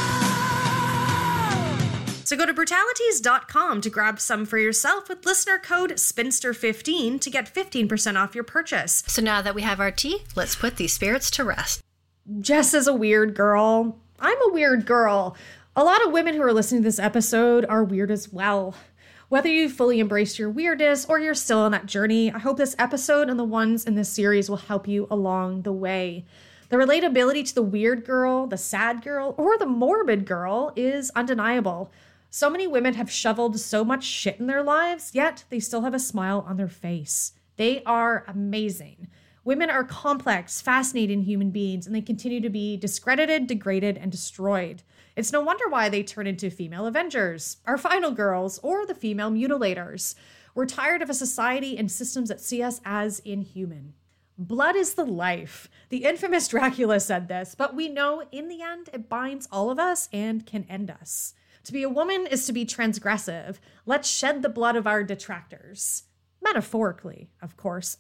So go to brutalities dot com to grab some for yourself with listener code spinster fifteen to get fifteen percent off your purchase. So now that we have our tea, let's put these spirits to rest. Jess is a weird girl. I'm a weird girl. A lot of women who are listening to this episode are weird as well. Whether you've fully embraced your weirdness or you're still on that journey, I hope this episode and the ones in this series will help you along the way. The relatability to the weird girl, the sad girl, or the morbid girl is undeniable. So many women have shoveled so much shit in their lives, yet they still have a smile on their face. They are amazing. Women are complex, fascinating human beings, and they continue to be discredited, degraded, and destroyed. It's no wonder why they turn into female Avengers, our final girls, or the female mutilators. We're tired of a society and systems that see us as inhuman. Blood is the life. The infamous Dracula said this, but we know in the end it binds all of us and can end us. To be a woman is to be transgressive. Let's shed the blood of our detractors. Metaphorically, of course.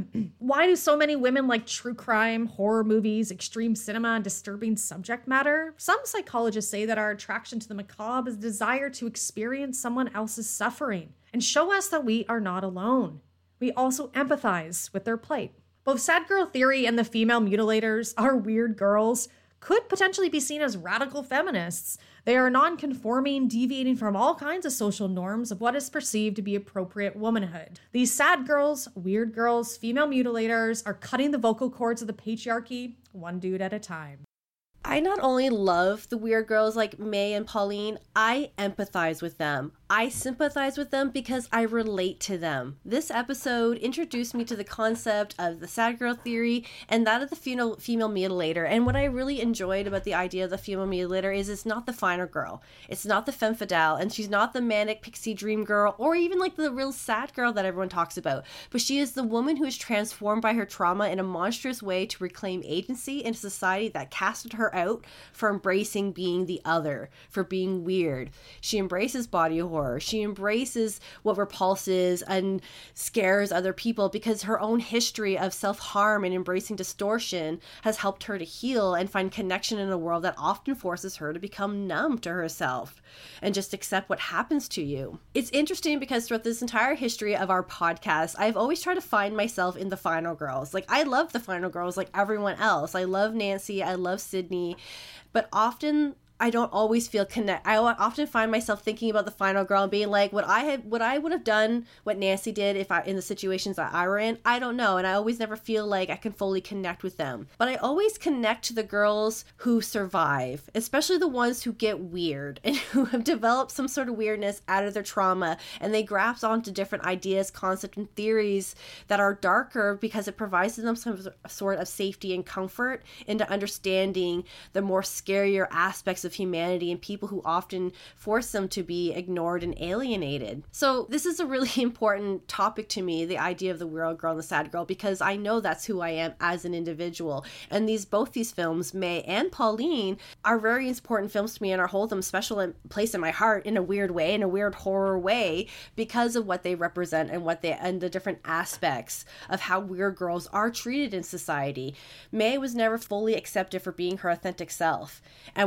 Why do so many women like true crime, horror movies, extreme cinema, and disturbing subject matter? Some psychologists say that our attraction to the macabre is a desire to experience someone else's suffering and show us that we are not alone. We also empathize with their plight. Both Sad Girl Theory and the female mutilators, our weird girls, could potentially be seen as radical feminists. They are non-conforming, deviating from all kinds of social norms of what is perceived to be appropriate womanhood. These sad girls, weird girls, female mutilators are cutting the vocal cords of the patriarchy, one dude at a time. I not only love the weird girls like May and Pauline, I empathize with them. I sympathize with them because I relate to them. This episode introduced me to the concept of the sad girl theory and that of the female, female mutilator. And what I really enjoyed about the idea of the female mutilator is it's not the final girl. It's not the femme fatale, and she's not the manic pixie dream girl or even like the real sad girl that everyone talks about. But she is the woman who is transformed by her trauma in a monstrous way to reclaim agency in a society that casted her out for embracing being the other, for being weird. She embraces body horror. She embraces what repulses and scares other people because her own history of self-harm and embracing distortion has helped her to heal and find connection in a world that often forces her to become numb to herself and just accept what happens to you. It's interesting because throughout this entire history of our podcast, I've always tried to find myself in the final girls. Like, I love the final girls like everyone else. I love Nancy. I love Sydney. But often I don't always feel connect. I often find myself thinking about the final girl and being like, what I had, what I would have done, what Nancy did if I in the situations that I were in, I don't know. And I always never feel like I can fully connect with them. But I always connect to the girls who survive, especially the ones who get weird and who have developed some sort of weirdness out of their trauma, and they grasp onto different ideas, concepts, and theories that are darker because it provides them some sort of safety and comfort into understanding the more scarier aspects of humanity and people who often force them to be ignored and alienated. So this is a really important topic to me, the idea of the weird girl and the sad girl, because I know that's who I am as an individual. And these both these films, May and Pauline, are very important films to me and are hold them special in, place in my heart in a weird way, in a weird horror way, because of what they represent and what they and the different aspects of how weird girls are treated in society. May was never fully accepted for being her authentic self. And when Pauline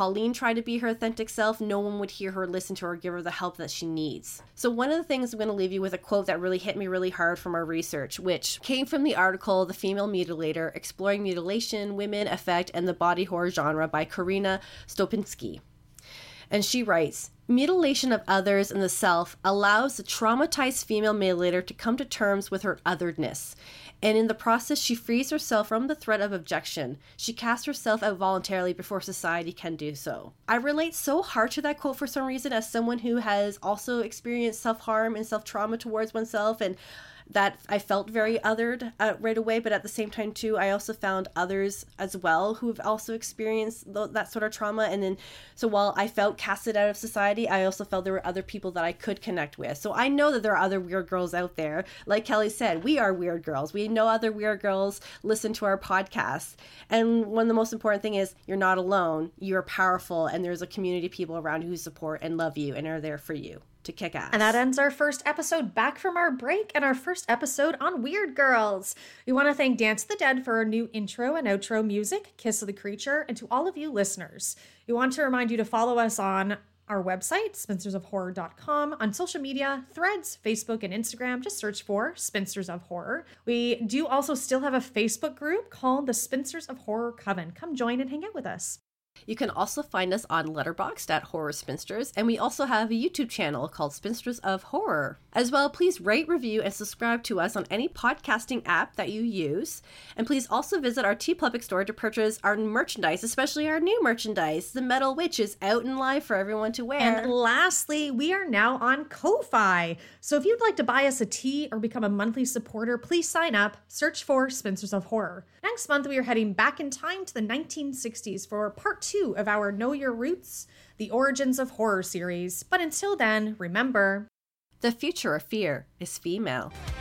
Pauline tried to be her authentic self, no one would hear her, listen to her, or give her the help that she needs. So one of the things I'm going to leave you with a quote that really hit me really hard from our research, which came from the article The Female Mutilator, Exploring Mutilation, Women, Affect, and the Body Horror Genre by Karina Stopinski. And she writes, mutilation of others and the self allows the traumatized female mutilator to come to terms with her otheredness. And in the process, she frees herself from the threat of objection. She casts herself out voluntarily before society can do so. I relate so hard to that quote for some reason as someone who has also experienced self-harm and self-trauma towards oneself, and that I felt very othered uh, right away, but at the same time too, I also found others as well who have also experienced th- that sort of trauma. And then, so while I felt casted out of society, I also felt there were other people that I could connect with. So I know that there are other weird girls out there. Like Kelly said, we are weird girls. We know other weird girls listen to our podcast. And one of the most important thing is you're not alone. You're powerful, and there's a community of people around who support and love you and are there for you to kick ass. And that ends our first episode back from our break and our first episode on Weird Girls. We want to thank Dance of the Dead for our new intro and outro music, Kiss of the Creature, and to all of you listeners. We want to remind you to follow us on our website, spinsters of horror dot com, on social media, Threads, Facebook, and Instagram. Just search for Spinsters of Horror. We do also still have a Facebook group called the Spinsters of Horror Coven. Come join and hang out with us. You can also find us on Letterboxd at Horror Spinsters, and we also have a YouTube channel called Spinsters of Horror. As well, please rate, review, and subscribe to us on any podcasting app that you use. And please also visit our TeePublic store to purchase our merchandise, especially our new merchandise. The Metal Witch is out and live for everyone to wear. And lastly, we are now on Ko-Fi. So if you'd like to buy us a tea or become a monthly supporter, please sign up. Search for Spinsters of Horror. Next month, we are heading back in time to the nineteen sixties for part two of our Know Your Roots, the Origins of Horror series. But until then, remember, the future of fear is female.